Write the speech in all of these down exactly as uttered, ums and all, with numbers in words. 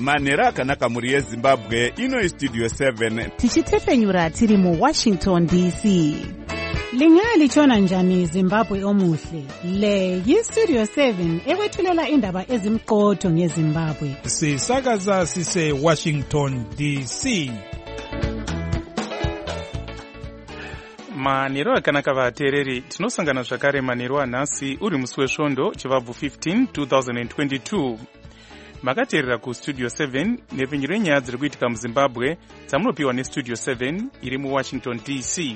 manhero akanaka mhuri yezimbabwe. Ino istudio seven tichitefenyura tiri muwashington D C. Lingalitshona njani Zimbabwe omuhle? Le yistudio seven ekwethulela indaba ezimqotho ngeZimbabwe. Sisakaza sise Washington D C. Manhero akanaka vateereri, tinosangana zvakare manhero anhasi uri musi wesvondo chivabvu fifteen two thousand twenty-two. Makateerera kustudio seven nepfenyuro yenyaya dziri kuitika muZimbabwe dzamunopiwa nestudio seven iri muWashington D C.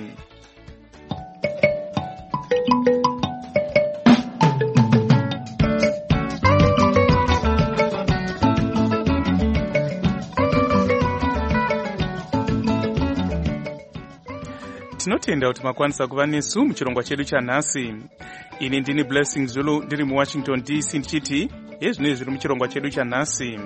Tinotenda kuti makwanisa kuva nesu muchirongwa chedu chanhasi. Ini ndini Blessing Zulu ndiri muWashington D C ndichiti yezvinoi zviri muchirongwa chedu chanhasi.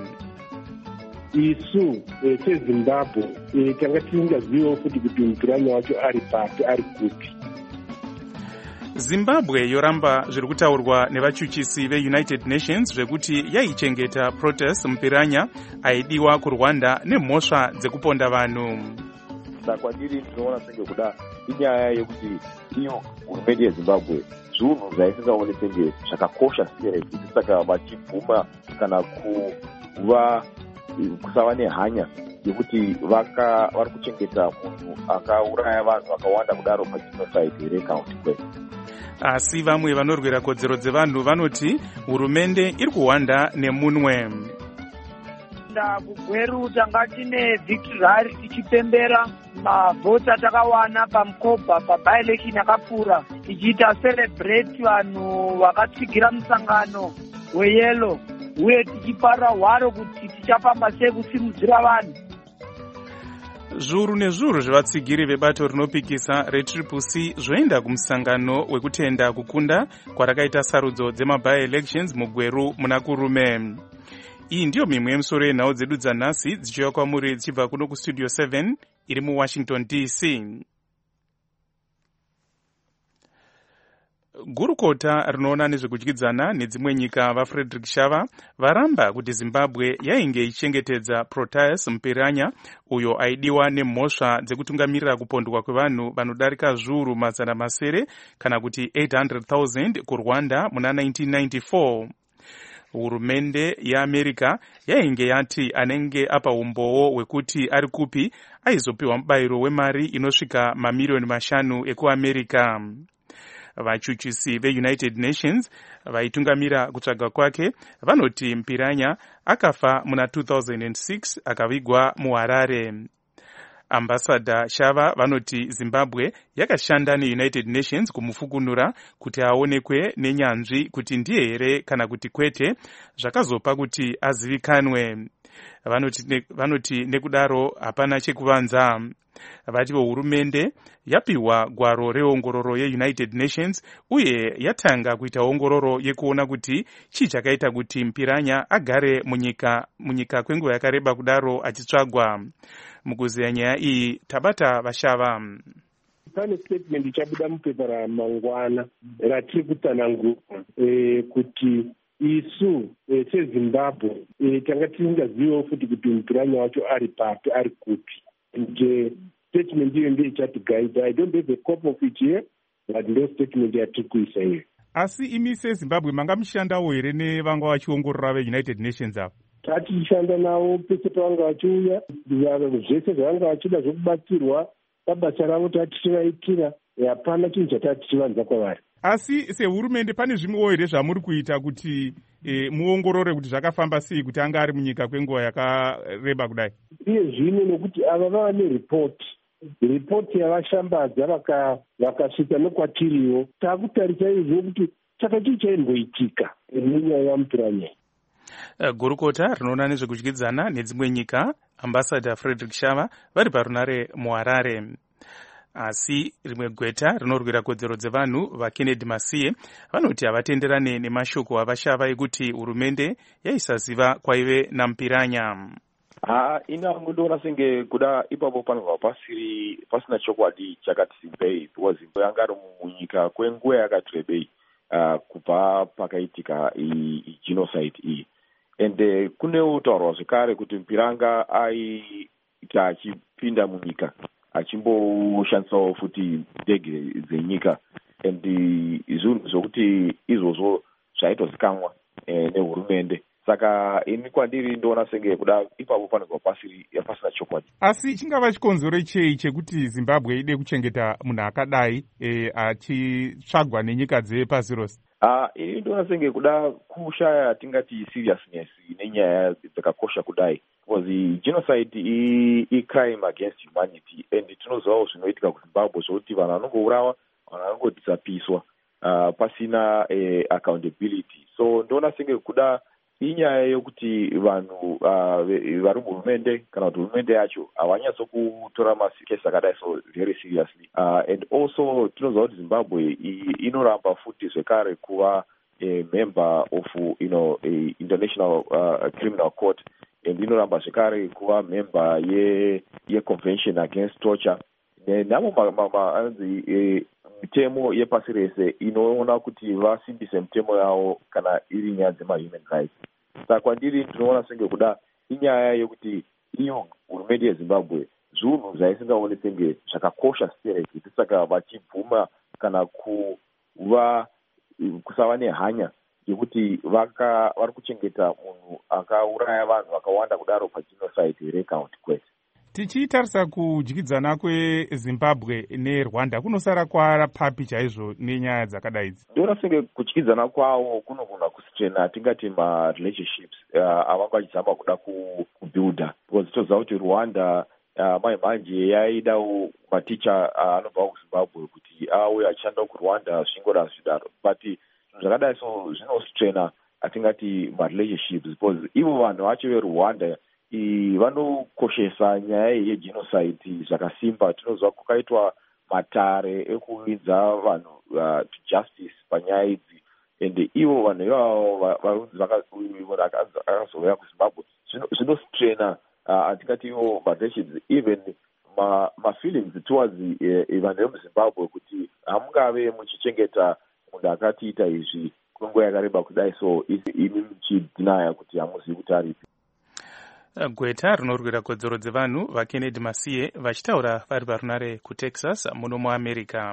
Isu seZimbabwe tanga tisingaziviwo futi kuti mupiranyi wacho ari papi, ari kupi. Zimbabwe yoramba zviri kutaurwa nevachuchisi veUnited Nations zvekuti yaichengeta protest mupiranya aidiwa kuRwanda nemhosva dzekuponda vanhu. Kwandiri tinoona senge kuda inyaya yekuti iyo hurumende yeZimbabwe zvinhu zvaisingaone senge zvakakosha seriously, saka vachibvuma kana kuva kusava nehanya yekuti vaka vari kuchengeta munhu akauraya vanhu vakawanda kudaro pagenocide recount kwese. Asi vamwe vanorwira kodzero dzevanhu vanoti hurumende iri kuhwanda nemunwe. Kugweru tanga tine victory tichipembera mavhoti atakawana pamukobha paby-election yakapfuura, tichiita celebrate vanhu vakatsigira musangano weyelo uye tichipara hwaro kuti tichafamba sei kusimudzira vanhu. Zviuru nezviuru zvevatsigiri vebato rinopikisa retriple C zvoenda kumusangano wekutenda kukunda kwarakaita sarudzo dzemaby-elections mugweru muna kurume. Iyi ndiyo mimwe yemusoro yenhau dzedu dzanhasi dzichiuya kwamuri dzichibva kuno kustudio seven iri muWashington D C. Gurukota rinoona nezvekudyidzana nedzimwe nyika vaFrederick Shava varamba kuti Zimbabwe yainge ichengetedza Proteus mupiranya uyo aidiwa nemhosva dzekutungamirira kupondwa kwevanhu vanodarika zviuru mazana masere kana kuti eight hundred thousand kuRwanda muna nineteen ninety-four. Hurumende yeAmerica yainge yati anenge apa umbowo wekuti ari kupi aizopiwa mubayiro wemari inosvika mamiliyoni mashanu ekuAmerica. Vachuchisi veUnited Nations vaitungamira kutsvaga kwake vanoti mpiranya akafa muna two thousand six akavigwa muHarare. Ambassador Shava vanoti Zimbabwe yakashanda neUnited Nations kumufukunura kuti aonekwe nenyanzvi kuti ndiye here kana kuti kwete zvakazopa kuti azivikanwe. Vanoti, ne, vanoti nekudaro hapana chekuvanza. Vativo hurumende yapiwa gwaro reongororo yeUnited Nations uye yatanga kuita ongororo yekuona kuti chii chakaita kuti mpiranya agare munyika, munyika kwenguva yakareba kudaro achitsvagwa. Mukuziya nyaya iyi tabata Vashava. Pane statement ichabuda mupepa ramangwana ratiri kutsanangura e, kuti isu e, seZimbabwe e, tanga tisingaziviwo futi kuti mupiranya wacho ari papi, ari kupi. Nje statement iyo ndiyo ichatigaida. I don't have a copy of it here, but ndo statement yatiri kuisa here. Asi imi seZimbabwe manga mushandawo here nevanga vachiongorora veUnited Nations apo? Tatishanda navo pese pavanga vachiuya, zvese zvavanga vachida zvokubatsirwa pabasa ravo tatitivaitira, hapana chinhu chatatichivanza kwavari. Asi sehurumende pane zvimwewo here zvamuri kuita kuti e, muongorore kuti zvakafamba sei kuti anga ari munyika kwenguva yakareba kudai? Iye zvino nekuti ava vava neripoti, ripoti yavashambadza vakasvika nekwatiriwo, taakutarisa izvo kuti chaka chii chaimboitika nenyaya yamupiranya. Gurukota rinoona nezvekudyidzana nedzimwe nyika Ambassador Frederick Shava vari parunare muHarare. Asi rimwe gweta rinorwira kodzero dzevanhu vaKennedy Masiye vanoti havatenderane nemashoko avashava ekuti hurumende yaisaziva kwaive namupiranya. Ha, ina mundoona senge kuda ipapo panobva pasiri pasina chokwadi chakati simbei because yanga ari munyika kwenguva yakati rebei uh, kubva pakaitika i genocide iyi. and uh, kunewo taurwa zvekare kuti Mpiranga aita achipinda munyika achimboshandisawo futi ndege dzenyika, and zvinhu zvokuti izvozvo zvaitozikanwa eh, nehurumende. Saka ini kwandiri ndoona senge kuda ipapo panogwa pasiri pasina chokwadi. Asi chingava chikonzero chei chekuti Zimbabwe ide kuchengeta munhu akadai e, achitsvagwa nenyika dzepasi rose? Uh, ini ndoona senge kuda kushaya tingati seriousness nenyaya dzakakosha kudai, because genocide i crime against humanity, and tinozivawo zvinoitika kuZimbabwe zvokuti vanhu vanongourawa, vanhu vanongodhisapiswa uh, pasina eh, accountability. So ndoona senge kuda inyaya yokuti vanhu uh, vari muhurumende kana kuti hurumende yacho havanyatsokutora makesi akadai so very seriously, uh, and also tinoziva kuti Zimbabwe inoramba futi zvekare kuva a member of you know a international uh, criminal court, and inoramba zvekare kuva member ye ye convention against torture, namo anzi mitemo yepasi rese inoona kuti vasimbise mitemo yavo kana iri nyaya dzema-human rights. Saka kwandiri tinoona senge kuda inyaya yokuti iyo hurumende yeZimbabwe zvinhu zvaisingaoni senge zvakakosha seriously, saka vachibvuma kana kuva kusava nehanya yekuti vari kuchengeta munhu akauraya vanhu vakawanda kudaro pagenocide reccount kwete. Tichitarisa kudyidzana kweZimbabwe neRwanda kunosara kwara papi chaizvo nenyaya dzakadai idzi? Ndoona senge kudyidzana kwavo kunogona kustrena tingati marelationships uh, avanga vachizama kuda kubuilda, because toziva kuti Rwanda uh, mai manje yaidawo maticha uh, anobva kuZimbabwe kuti auye achishanda kuRwanda zvingodaro zvidaro, but zvakadai so zvinostrena atingati marelationships, because ivo vanhu vacho veRwanda vanokoshesa nyaya yegenocide zvakasimba. Tinoziva kukaitwa matare ekuvidza vanhu uh, to justice panyaya idzi, and ivo vanhu ivavo varunzi vakazouya kuZimbabwe zvinostrena atingati ivo marelations, even mafeelings ma towards uh, vanhu vemuZimbabwe kuti hamungave muchichengeta munhu akatiita izvi kwenguva yakareba kudai, so imi muchidhinaya kuti hamuzivi kuti aripi. Gweta rinorwira kodzero dzevanhu vaKennedy Masiye vachitaura vari parunare kuTexas muno muAmerica.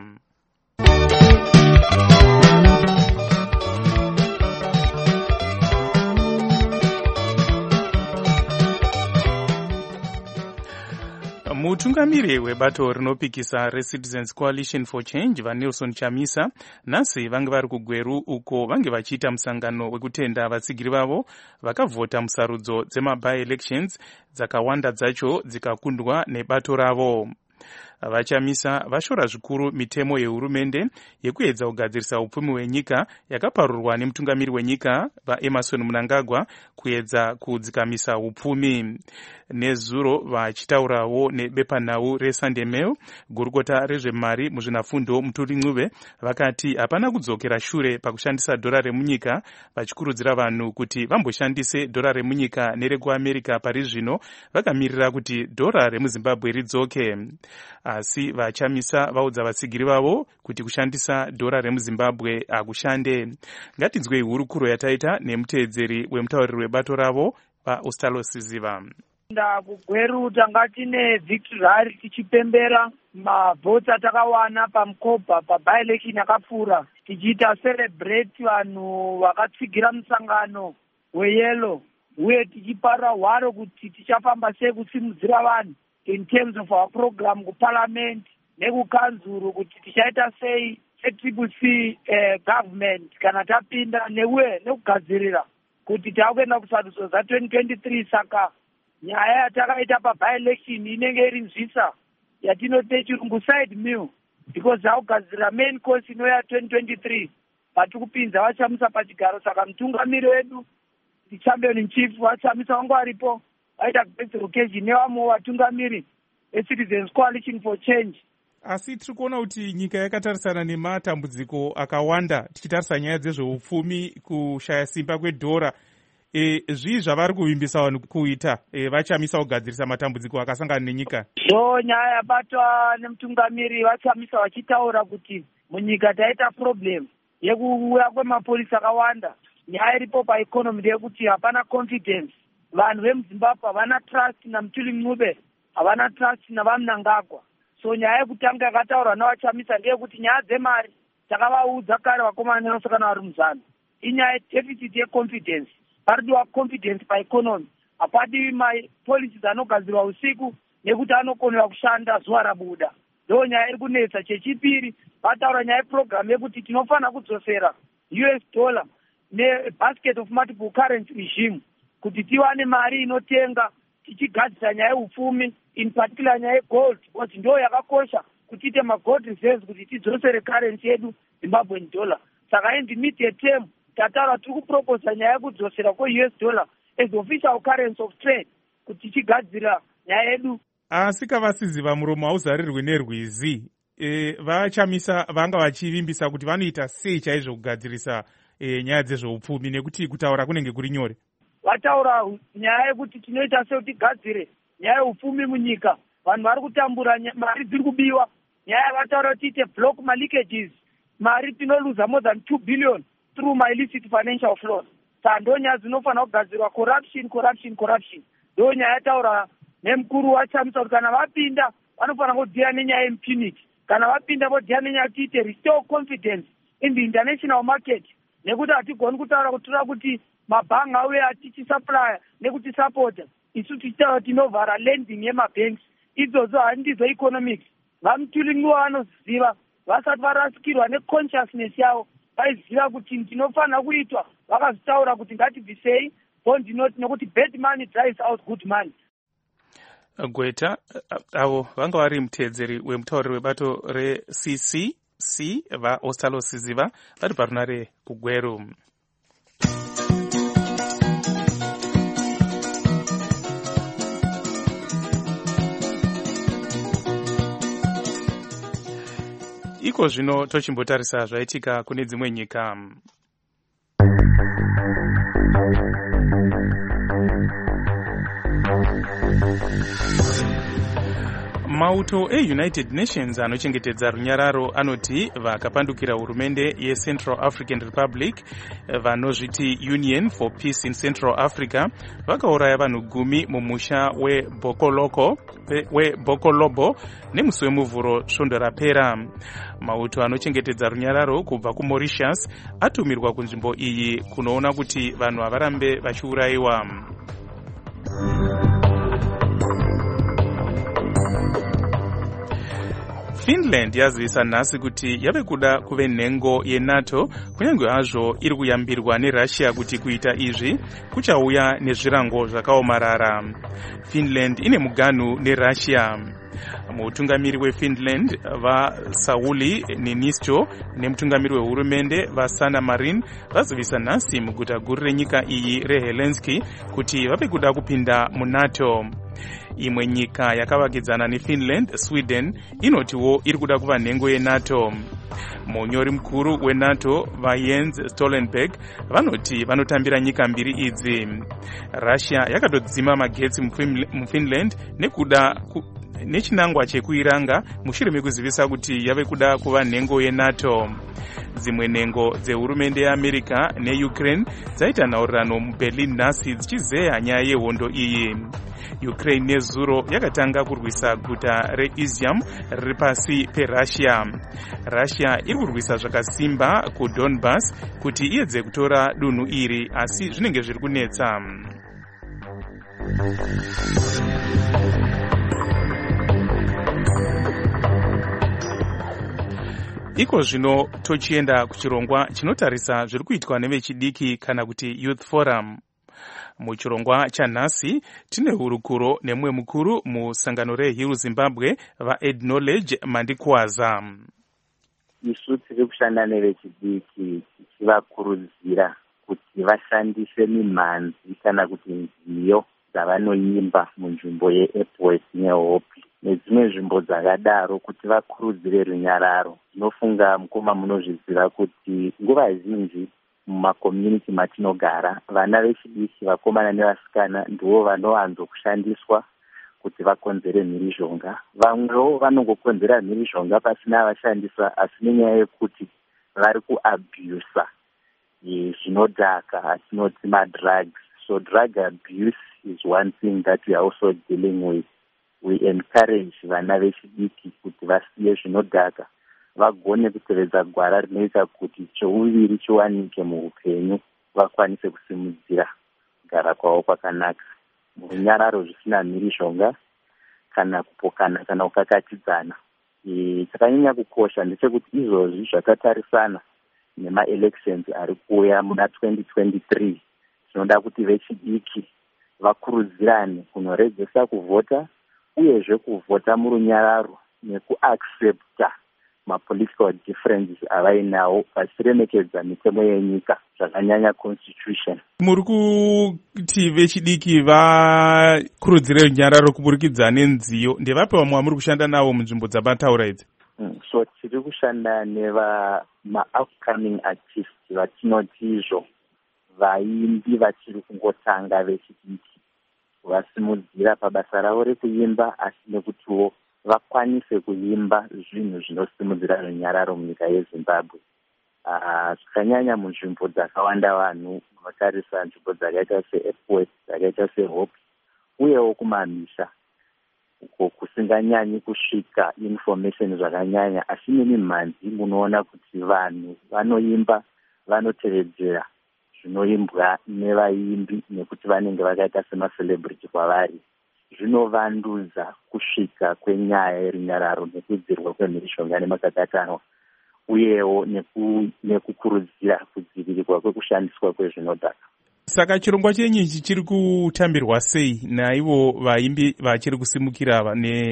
Mutungamiri webato rinopikisa reCitizens Coalition for Change vaNelson Chamisa nhasi vange vari kuGweru uko vange vachiita musangano wekutenda vatsigiri vavo vakavhota musarudzo dzema-by-elections dzakawanda dzacho dzikakundwa nebato ravo. Vachamisa vashora zvikuru mitemo yehurumende yekuedza kugadzirisa upfumi hwenyika yakaparurwa nemutungamiri wenyika vaEmerson Mnangagwa kuedza kudzikamisa upfumi. Nezuro vachitaurawo nebepanhau reSunday Mail, gurukota rezvemari muzvinafundo Muturi Ncube vakati hapana kudzokera shure pakushandisa dhora remunyika, vachikurudzira vanhu kuti vamboshandise dhora remunyika nerekuAmerica pari zvino, vakamirira kuti dhora remuZimbabwe ridzoke. Asi vachamisa vaudza vatsigiri vavo kuti kushandisa dhora remuZimbabwe hakushande. Ngatinzwei hurukuro yataita nemuteedzeri wemutauriri webato ravo vaOstalo Siziva. Nda kuGweru tanga tine victory tichipembera mavhoti atakawana paMukoba paby-election yakapfuura, tichiita celebrate vanhu vakatsigira musangano weyelo, uye tichiparira hwaro kuti tichafamba sei kusimudzira vanhu in terms of our program kuparliament nekukanzuru kuti tichaita sei setriple C eh, government kana tapinda neuye nekugadzirira kuti takuenda kusarudzo za twenty twenty-three. Saka nyaya yatakaita paby-election inenge iri nzvisa yatinote chirungu side meal, because takugadzirira main course inoya twenty twenty-three pati kupinza vachamisa pachigaro. Saka mutungamiri wedu champion in chief vachamisa wangu aripo vaita guest occasion nevamwe vatungamiri eCitizens Coalition for Change. Asi tiri kuona kuti nyika yakatarisana nematambudziko akawanda, tichitarisa nyaya dzezveupfumi, kushaya simba kwedhora. E, zvii zvavari kuvimbisa vanhu kuita e, vachamisa kugadzirisa matambudziko akasangana nenyika? Zvo nyaya yabatwa nemutungamiri vachamisa vachitaura kuti munyika taita problem yekuuya kwemapurisa akawanda, nyaya iripo paeconomy ndeyekuti hapana confidence. Vanhu vemuzimbabwe havana trust namutuli Ncube, havana trust navamunangagwa. So nyaya yekutanga yakataurwa navachamisa ndeyekuti nyaya dzemari takavaudza kare vakomana nevasikana vari muzana. Inyaya deficit yeconfidence. Paridiwa confidence paeconomy. Hapadiwi mapolicies anogadzirwa usiku nekuti anokonera kushanda zuva rabuda. Ndo nyaya iri kunetsa. Chechipiri, vataura nyaya yeprogramu yekuti tinofanira kudzosera U S dollar nebasket of multiple currency regime kuti tiwane mari inotenga tichigadzira nyaya yeupfumi, in particular nyaya yegold, because ndo yakakosha kuti tiite magold reserves kuti tidzosere currency yedu Zimbabwean dollar. Saka in the immediate term tataura tiri kuproposa nyaya yekudzosera kwe-U S dollar as official currency of trade kuti tichigadzira nyaya yedu. Asi kavasiziva muromo hauzarirwi nerwizi, e, vachamisa vanga vachivimbisa kuti vanoita sei chaizvo kugadzirisa e, nyaya dzezveupfumi, nekuti kutaura kunenge kuri nyore. Vataura nyaya yekuti tinoita sei kuti tigadzire nyaya yeupfumi munyika, vanhu vari kutambura, mari dziri kubiwa. Nyaya vataura kuti tiite block maleakages, mari tinoluza more than two billion through my illicit financial flows. Saka ndo nyaya dzinofanira kugadzirwa, corruption corruption corruption. Ndo nyaya yataura nemukuru wachamisa kuti kana vapinda vanofanira kudhira nenyaya yeimpunity, kana vapinda vodhira nenyaya tiite restore confidence in the international market, nekuti hatigoni kutaura kuti toda kuti mabhangi auye atichisaplya nekuti sapota, isu tichitaura kuti tinovhara lending yemabanks. Idzodzo handidzo economics. Vamutuli Ncube vanoziva, vasati varasikirwa neconsciousness yavo, vaiziva kuti ndinofanira kuitwa, vakazitaura kuti ngatibvisei bond note nekuti bad money drives out good money. Gweta avo vanga vari mutedzeri wemutauriri webato re-C C C vaOstalo Siziva vari parunare kuGweru. Iko zvino tochimbotarisa zvaitika kune dzimwe nyika. Mauto e-United Nations anochengetedza runyararo anoti vakapandukira hurumende yeCentral African Republic vanozviti Union for Peace in Central Africa vakauraya vanhu gumi mumusha weBokoloko weBokolobo nemusi wemuvhuro svondo rapera. Mauto anochengetedza runyararo kubva kuMauritius atumirwa kunzvimbo iyi kunoona kuti vanhu havarambe vachiurayiwa. Finland yazivisa nhasi kuti yave kuda kuve nhengo yeNATO, kunyange hazvo iri kuyambirwa neRussia kuti kuita izvi kuchauya nezvirango zvakaomarara. Finland ine muganhu neRussia. Mutungamiri weFinland vaSauli Niinisto nemutungamiri wehurumende vaSanna Marin vazivisa nhasi muguta guru renyika iyi reHelsinki kuti vave kuda kupinda muNATO. Imwe nyika yakavakidzana neFinland, Sweden, inotiwo iri kuda kuva nhengo yeNATO. Munyori mukuru weNATO vaJens Stoltenberg vanoti vanotambira nyika mbiri idzi. Russia yakatodzima magetsi muFinland nekuda ku nechinangwa chekuiranga mushure mekuzivisa kuti yave kuda kuva nhengo yeNATO. Dzimwe nhengo dzehurumende yeAmerica neUkraine dzaita nhaurirano muBerlin nhasi dzichizeya nyaya yehondo iyi. Ukraine nezuro yakatanga kurwisa guta reIzium riri pasi peRussia. Russia iri kurwisa zvakasimba kuDonbas kuti iedze kutora dunhu iri, asi zvinenge zviri kunetsa. Iko zvino tochienda kuchirongwa chinotarisa zviri kuitwa nevechidiki kana kuti Youth Forum. Muchirongwa chanhasi tine hurukuro nemwe mukuru musangano reHill Zimbabwe vaAcknowledge Mandikwaza. Isu tiri kushanda nevechidiki tichivakurudzira kuti vashandise mimhanzi kana kuti nziyo dzavanoimba munzvimbo yeEpworth neHope nedzimwe nzvimbo dzakadaro kuti vakurudzire runyararo. Ndinofunga mukoma munozviziva kuti nguva zhinji mumakomyuniti matinogara vana vechidiki vakomana nevasikana ndivo vanowanzo kushandiswa kuti vakonzere mhirizhonga. Vamwewo vanongokonzera mhirizhonga pasina vashandisa, asi nenyaya yekuti vari kuabhusa zvinodhaka atinoti madrugs. So drug abuse is one thing that we are also dealing with. We encourage vana vechidiki kuti vasiye zvinodhaka vagone kutevedza gwara rinoita kuti chouviri chiwanike muupenyu, vakwanise kusimudzira kugara kwavo kwakanaka murunyararo zvisina mhirizhonga kana kupokana kana kukakatidzana. Chakanyanya kukosha ndechekuti izvozvi zvakatarisana nema-elections ari kuuya muna twenty twenty-three. Tinoda kuti vechidiki vakurudzirane kunoredzesa kuvhota uyezve kuvhota murunyararo nekuaccepta mapolitical differences avainawo vachiremekedza mitemo yenyika zvakanyanya constitution. Muri kuti vechidiki vakurudzire runyararo kuburikidza nenziyo, ndevapi vamwe vamuri kushanda navo munzvimbo dzamataura idzi? Mm, so tiri kushanda neva ma-upcoming artists vatinoti izvo vaimbi vachiri kungotanga vechidiki, vasimudzira pabasa ravo rekuimba asi nekutiwo vakwanise kuimba zvinhu zvinosimudzira runyararo munyika yeZimbabwe. Zvakanyanya munzvimbo dzakawanda vanhu vatarisa nzvimbo dzakaita seEpworth, dzakaita seHope, uyewo kumamisha uko kusinganyanyi kusvika information zvakanyanya, asi nemi mhanzi munoona kuti vanhu vanoimba, vanotevedzera zvinoimbwa nevaimbi nekuti vanenge vakaita semacelebrity kwavari. Zvinovanduza kusvika kwenyaya yerunyararo nekudzirwa kwemhirishonga nemakakatanwa, uyewo nekukurudzira kudzivirirwa kwekushandiswa kwezvinodhaka. Saka chirongwa chenyu chiri kutambirwa sei naivo vaimbi vachiri kusimukira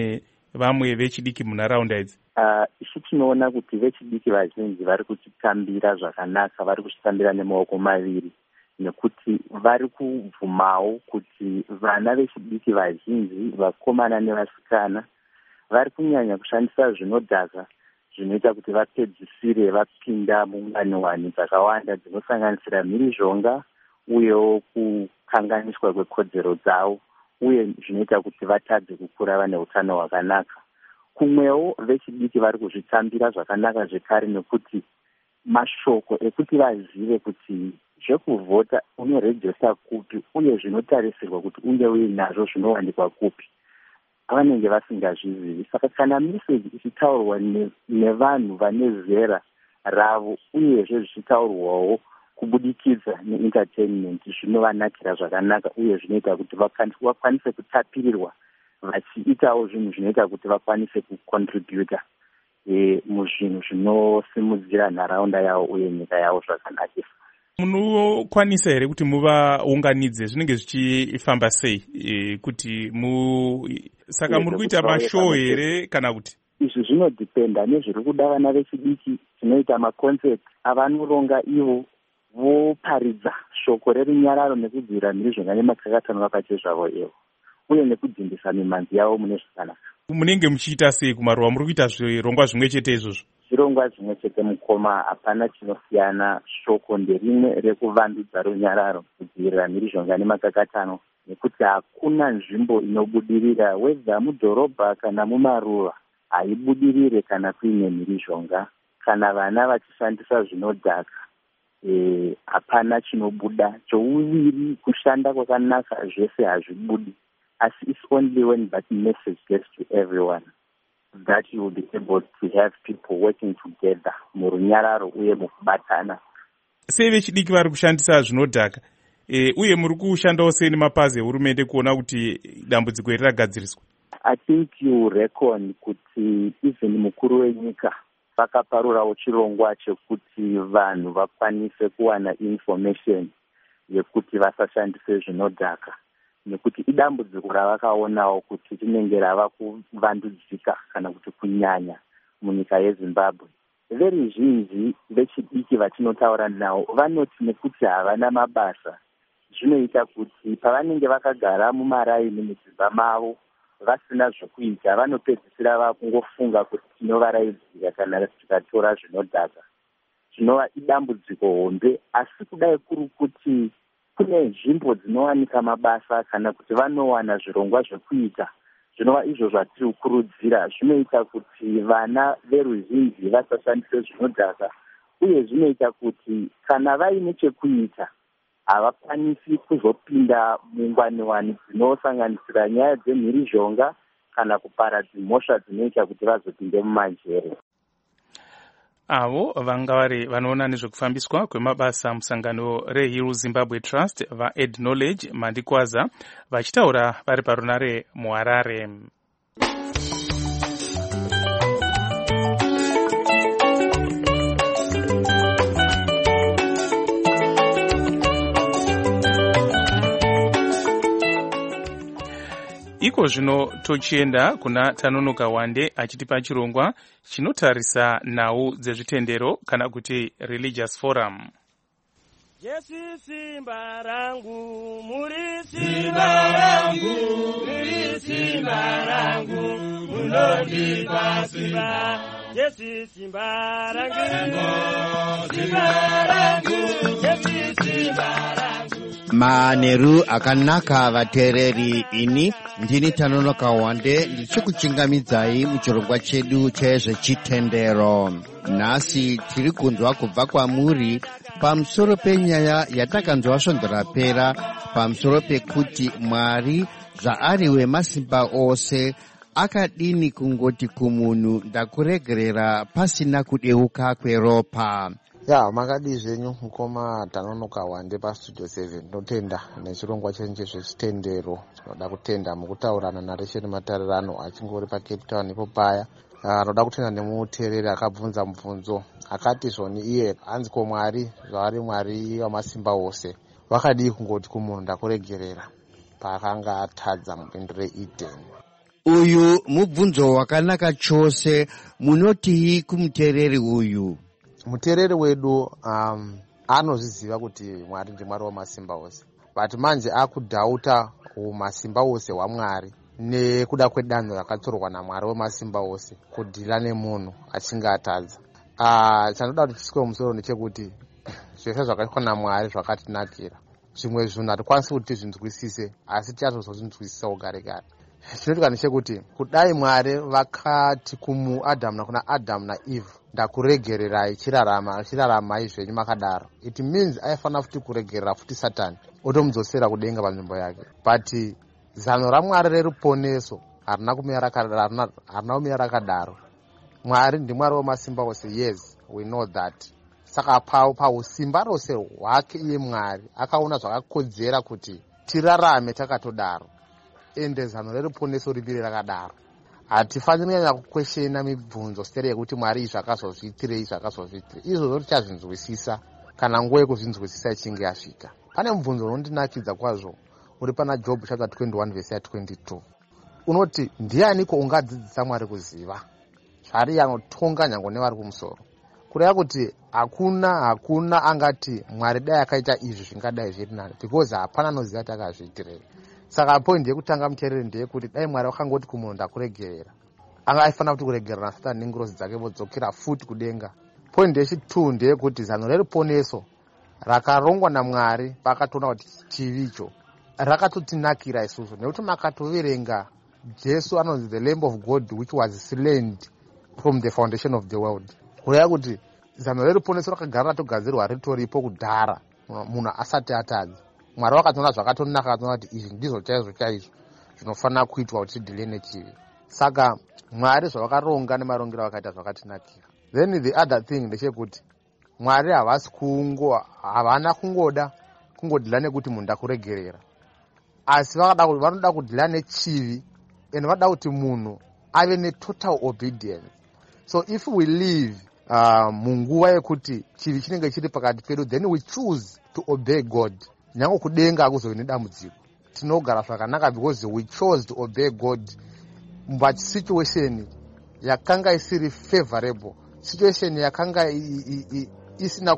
nevamwe vechidiki munharaunda idzi? Uh, isu tinoona kuti vechidiki vazhinji vari kuchitambira zvakanaka, vari kuchitambira nemaoko maviri, nekuti vari kubvumawo kuti vana vechidiki vazhinji, vakomana nevasikana, vari kunyanya kushandisa zvinodhaka zvinoita kuti vapedzisire vapinda mungwani-wani dzakawanda dzinosanganisira mhirizhonga uyewo kukanganiswa kwekodzero dzavo, uye zvinoita kuti vatadze kukura vane utano hwakanaka. Kumwewo vechidiki vari kuzvitambira zvakanaka zvekare nekuti mashoko ekuti vazive kuti zvekuvhota unorejesta kupi uye zvinotarisirwa kuti unge uinazvo zvinowanikwa kupi, vanenge vasingazvizivi. Saka kana meseji ichitaurwa nevanhu vane zera ravo uyezve zvichitaurwawo kubudikidza neentertainment, zvinovanakira zvakanaka uye zvinoita kuti vakwanise kutapirirwa vachiitawo zvinhu zvinoita kuti vakwanise kucontributa e, muzvinhu zvinosimudzira nharaunda yavo uye nyika yavo zvakanakisa. Munokwanisa here kuti muvaunganidze? Zvinenge zvichifamba sei e, kuti mu saka muri kuita mashow here kana kuti? Izvi zvinodhipenda nezviri kuda vana vechidiki. Tinoita maconcert avanoronga ivo, voparidza shoko rerunyararo nekudzivirira mhirizhonga nemakakatanwa pachezvavo ivo, uye nekudzimbisa mimhanzi yavo mune zvakanaka. Munenge muchiita sei kumaruwa? Muri kuita zvirongwa zvimwe chete izvozvo? Zvirongwa zvimwe chete mukoma, hapana chinosiyana. Shoko nderimwe rekuvandudza runyararo, kudzivirira mhirizhonga nemakakatanwa, nekuti hakuna nzvimbo inobudirira, wedha mudhorobha kana mumaruva, haibudirire kana kuine mhirizhonga. Kana vana vachishandisa zvinodhaka, e, hapana chinobuda. Chouviri, kushanda kwakanaka zvese hazvibudi. As it's only when that message gets to everyone that you will be able to have people working together murunyararo uye mukubatana. Sei vechidiki vari kushandisa zvinodhaka e, uye muri kushandawo sei nemapazi ehurumende kuona kuti dambudziko iri ragadziriswa? I think you reckon kuti even mukuru wenyika vakaparurawo chirongwa chekuti vanhu vakwanise kuwana information yekuti vasashandise zvinodhaka, nekuti idambudziko ravakaonawo kuti rinenge rava kuvandudzika kana kuti kunyanya munyika yeZimbabwe. Veruzhinji vechidiki vatinotaura navo vanoti nekuti havana mabasa, zvinoita kuti pavanenge vakagara mumaraini mudzimba mavo vasina zvokuita, vanopedzisira vakungofunga kuti tinovaraidzira kana tikatora zvinodhaka. Zvinova idambudziko hombe, asi kudai kuri kuti kune nzvimbo dzinowanika mabasa kana kuti vanowana zvirongwa zvekuita, zvinova izvo zvatiri kukurudzira. Zvinoita kuti vana veruzhinji vasashandise zvinodhaka uye zvinoita kuti kana vaine chekuita havakwanisi kuzopinda mungwaniwani dzinosanganisira nyaya dzemhirizhonga kana kuparadza mhosva dzinoita kuti vazopinde mumajere. avo vanga vari vanoona nezvekufambiswa kwemabasa musangano reHill Zimbabwe Trust vaAdknowledge Mandikwaza vachitaura vari parunare muHarare. Iko zvino tochienda kuna Tanonoka Wande achitipa chirongwa chinotarisa nhau dzezvitendero kana kuti Religious Forum. Jesu simba rangu, muri simba rangu, muri simba rangu, munondipa simba. Jesu simba rangu, simba rangu, Jesu simba rangu. Maneru akanaka vateereri, ini ndini Tanonoka Wande ndichikuchingamidzai muchirongwa chedu chezvechitendero. Nhasi tiri kunzwa kubva kwamuri pamusoro penyaya yatakanzwa svondo rapera pamusoro pekuti Mwari zvaari wemasimba ose akadini kungoti kumunhu ndakuregerera pasina kudeuka kweropa. Ya makadi zvenyu mukoma Tanonoka Wande pastudio seven. Ndinotenda nechirongwa chenyu chezvechitendero. Tinoda kutenda mukutaurana naresheni Matarerano achingori paCape Town ipo paya. Anoda kutenda nemuteereri akabvunza mubvunzo akati zvoni iye hanzi ko Mwari zvaari Mwari wamasimba ose vakadii kungoti kumunhu ndakuregerera paakanga atadza mubindu reEden. Uyu mubvunzo wakanaka chose. Munotii kumuteereri uyu? Muteereri wedu um, anozviziva kuti Mwari ndiMwari wamasimba ose, but manje akudhauta umasimba ose hwaMwari nekuda kwedanho rakatsorwa naMwari wemasimba ose kudhila nemunhu achinge atadza. Uh, chanoda kuti tiswe musoro ndechekuti zvese zvakaitwa naMwari zvakatinakira. Zvimwe zvinhu hatikwanisi kuti tizvinzwisise, asi tichazozvinzwisisa ugare gare. Chinoitika ndechekuti kudai Mwari vakati kumu-Adamu nakuna Adamu naEve ndakuregererai chirarama chiraramai zvenyu makadaro, it means aifanira futi kuregerera futi Satani otomudzosera kudenga panzvimbo yake. But zano raMwari reruponeso harina kumira rakadaro. Mwari ndiMwari wemasimba ose, yes we know that. Saka pau pausimba rose hwake iye Mwari akaona zvakakodzera kuti tirarame takatodaro, ende zano reruponeso riviri rakadaro. Hatifaniri kunyanya kukweshena mibvunzo stere yekuti Mwari izvi akazozviitirei izvi akazozviitirei. Izvozvo tichazvinzwisisa kana nguva yekuzvinzwisisa ichinge yasvika. Pane mubvunzo unondinakidza kwazvo uri pana Job chapter twenty-one verse twenty-two. Unoti ndianiko ungadzidzisa Mwari kuziva zvari anotonga nyango nevari kumusoro. Kureva kuti hakuna hakuna angati Mwari dai akaita izvi zvingadai zviri nani, because hapana anoziva kuti akazviitirei. Saka point yekutanga muteereri ndeyekuti dai Mwari wakangoti kumunhu ndakuregerera, anga aifanira kuti kuregerera Satani nengirozi dzake vodzokera futi kudenga. Point yechitu ndeyekuti zano reruponeso rakarongwa naMwari pakatoona kuti chivicho rakatotinakira isusu, nekuti makatoverenga Jesu anonzi the Lamb of God which was slain from the foundation of the world. Kureva kuti zano reruponeso rakagara ratogadzirwa ritoripo kudhara munhu asati atadza. Mwari wakatoona zvakatonaka, akatoona kuti izvi ndizvo chaizvo chaizvo zvinofanira kuitwa kuti tidhile nechivi. Saka Mwari zvavakaronga nemarongero vakaita zvakatinakira. Then the other thing ndechekuti Mwari havasi kungo havana kungoda kungodhila nekuti munhu ndakuregerera, asi vanoda kudhila nechivi and vanoda kuti munhu ave netotal obedience. So if we live uh, munguva yekuti chivi chinenge chiri pakati pedu, then we choose to obey God. Nyango kudenga akuzovi nedambudziko, tinogara zvakanaka because we chose to obey God. But situation yakanga isiri favorable, situation yakanga isina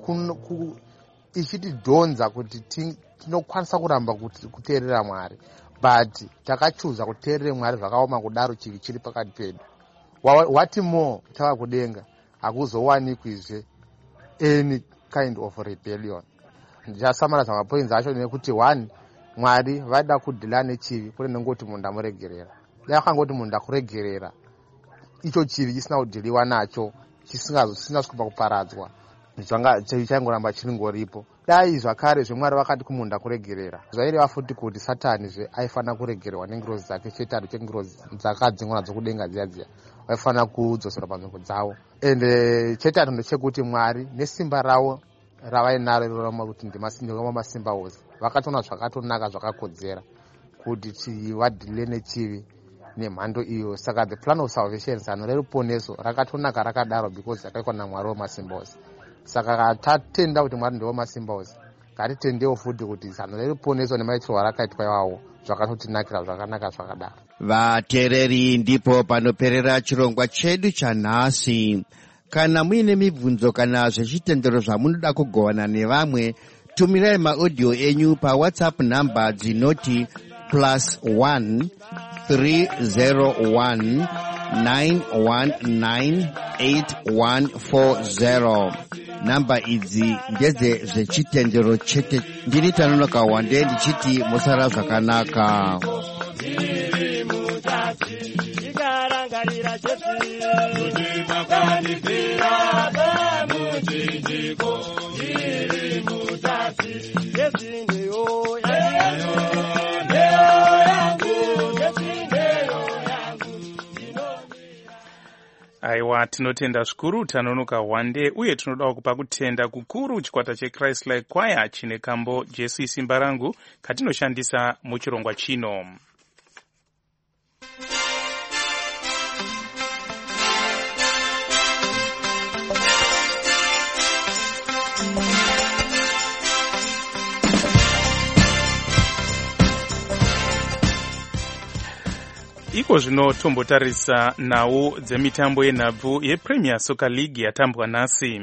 ichitidhonza kuti tinokwanisa kuramba kuteerera Mwari, but takachuza kuteerera Mwari zvakaoma kudaro chivi chiri pakati pedu. Wati more tava kudenga hakuzowanikizve any kind of rebellion. Ndichasamarudza mapoints acho nekuti one, Mwari vaida kudhila nechivi kune nengoti munhu ndamuregerera. Dai akangoti munhu ndakuregerera, icho chivi chisina kudhiliwa nacho, chisina kusvika kuparadzwa, zvanga chichangoramba chiringoripo. Dai zvakare zvemwari vakati kumunda kuregerera, zvaireva futi kuti Satani zve aifanira kuregererwa nengirozi dzake chitatu chengirozi dzakadzingwa nadzo kudenga dziya dziya vaifanira kudzosera panzvimbo dzavo. Ende chitatu ndechekuti Mwari nesimba ravo ravainaro rorama kuti ndimasimba masimba ose vakatona zvakatonaka zvakakodzera kuti vadhile nechivi nemhando iyo. Saka the plan of salvation zano reruponeso rakatonaka rakadaro because yakaikwa naMwari wemasimba ose. Saka tatenda kuti Mwari ndiwo masimba ose, ngatitendewo futi kuti zano reruponeso nemaitirwo rakaitwa iwawo zvakatotinakira zvakanaka zvakadaro. Vateereri, ndipo panoperera chirongwa chedu chanhasi. Kana muine mibvunzo kana zvechitendero zvamunoda kugovana nevamwe, tumirai maaudio enyu paWhatsApp namba dzinoti plus one three zero one nine one nine eight one four zero. Namba idzi ndedze zvechitendero chete. Ndini Tanonoka Wande ndichiti musara zvakanaka. Aiwa, tinotenda zvikuru Tanonoka Wande, uye tinoda kupa kutenda kukuru chikwata cheChrist Like Choir chine kambo Jesu isimba rangu katinoshandisa muchirongwa chino. Iko zvino tombotarisa nhau dzemitambo yenhabvu yePremier Soccer League yatambwa nhasi.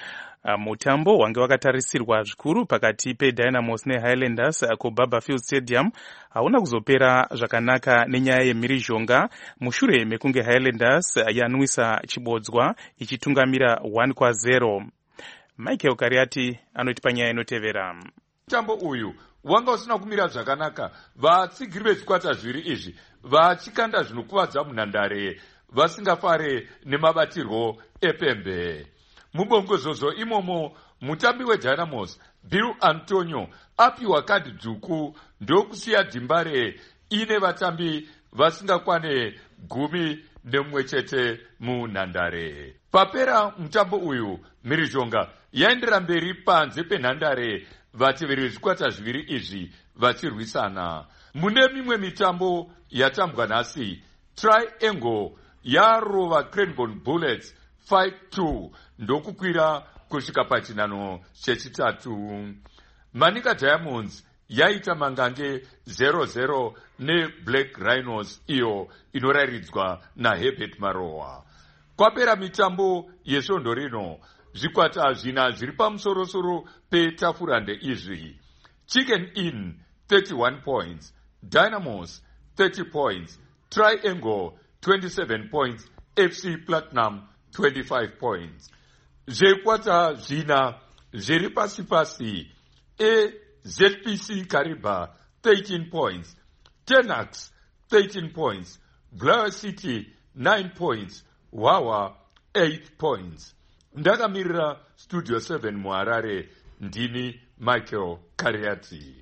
Mutambo wange wakatarisirwa zvikuru pakati peDynamos neHighlanders kuBarberfield Stadium hauna kuzopera zvakanaka nenyaya yemhirizhonga mushure mekunge Highlanders yanwisa chibodzwa ichitungamira one kwa zero. Michael Kariati anotipa nyaya inotevera. Mutambo uyu wanga usina kumira zvakanaka, vatsigiri vezvikwata zviviri izvi vachikanda zvinokuvadza munhandare vasingafare nemabatirwo epembe. Mubongozozo imomo mutambi weDynamos Bill Antonio apiwa kadhi dzvuku ndokusiya dhimbare ine vatambi vasingakwane gumi nemumwe chete munhandare. Papera mutambo uyu mhirizhonga yaendera mberi panze penhandare, vateveri vezvikwata zviviri izvi vachirwisana. Mune mimwe mitambo yatambwa nhasi, Triangle yarova Cranbourne Bullets five two ndokukwira kusvika pachinano chechitatu. Manika Diamonds yaita mangange zero zero neBlack Rhinos iyo inoraridzwa naHerbert Marowa. Kwapera mitambo yesvondo rino, zvikwata zvina zviri pamusorosoro petafurande izvi: Chicken Inn thirty-one points, Dynamos thirty points, Triangle twenty-seven points, F C Platinum twenty-five points. Zvekwata zvina zviri pasi pasi: A Z P C Kariba thirteen points, Tenax thirteen points, Blair City nine points, Wawa eight points. Ndakamirira Studio seven muHarare, ndini Michael Kariati.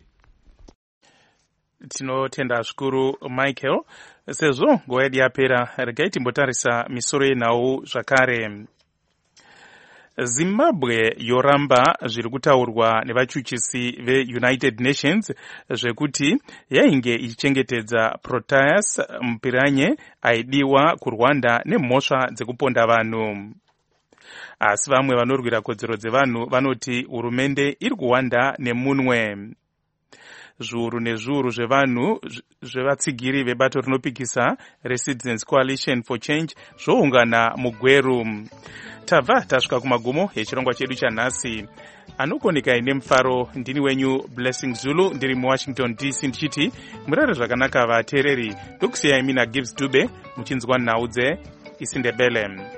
Tinotenda zvikuru Michael. Sezvo nguva yedu yapera, regai timbotarisa misoro yenhau zvakare. Zimbabwe yoramba zviri kutaurwa nevachuchisi veUnited Nations zvekuti yainge ichichengetedza Proteas Mpiranye aidiwa kuRwanda nemhosva dzekuponda vanhu. Asi vamwe vanorwira kodzero dzevanhu vanoti hurumende iri kuwanda nemunwe. Zviuru nezviuru zvevanhu zvevatsigiri vebato rinopikisa Residents Coalition for Change zvoungana muGweru. Tabva tasvika kumagumo echirongwa chedu chanhasi. Anokonekai nemufaro, ndini wenyu Blessing Zulu, ndiri muWashington D C ndichiti murare zvakanaka vateereri, ndokusiyai mina Gibbs Dube muchinzwa nhau dzeIsindebele.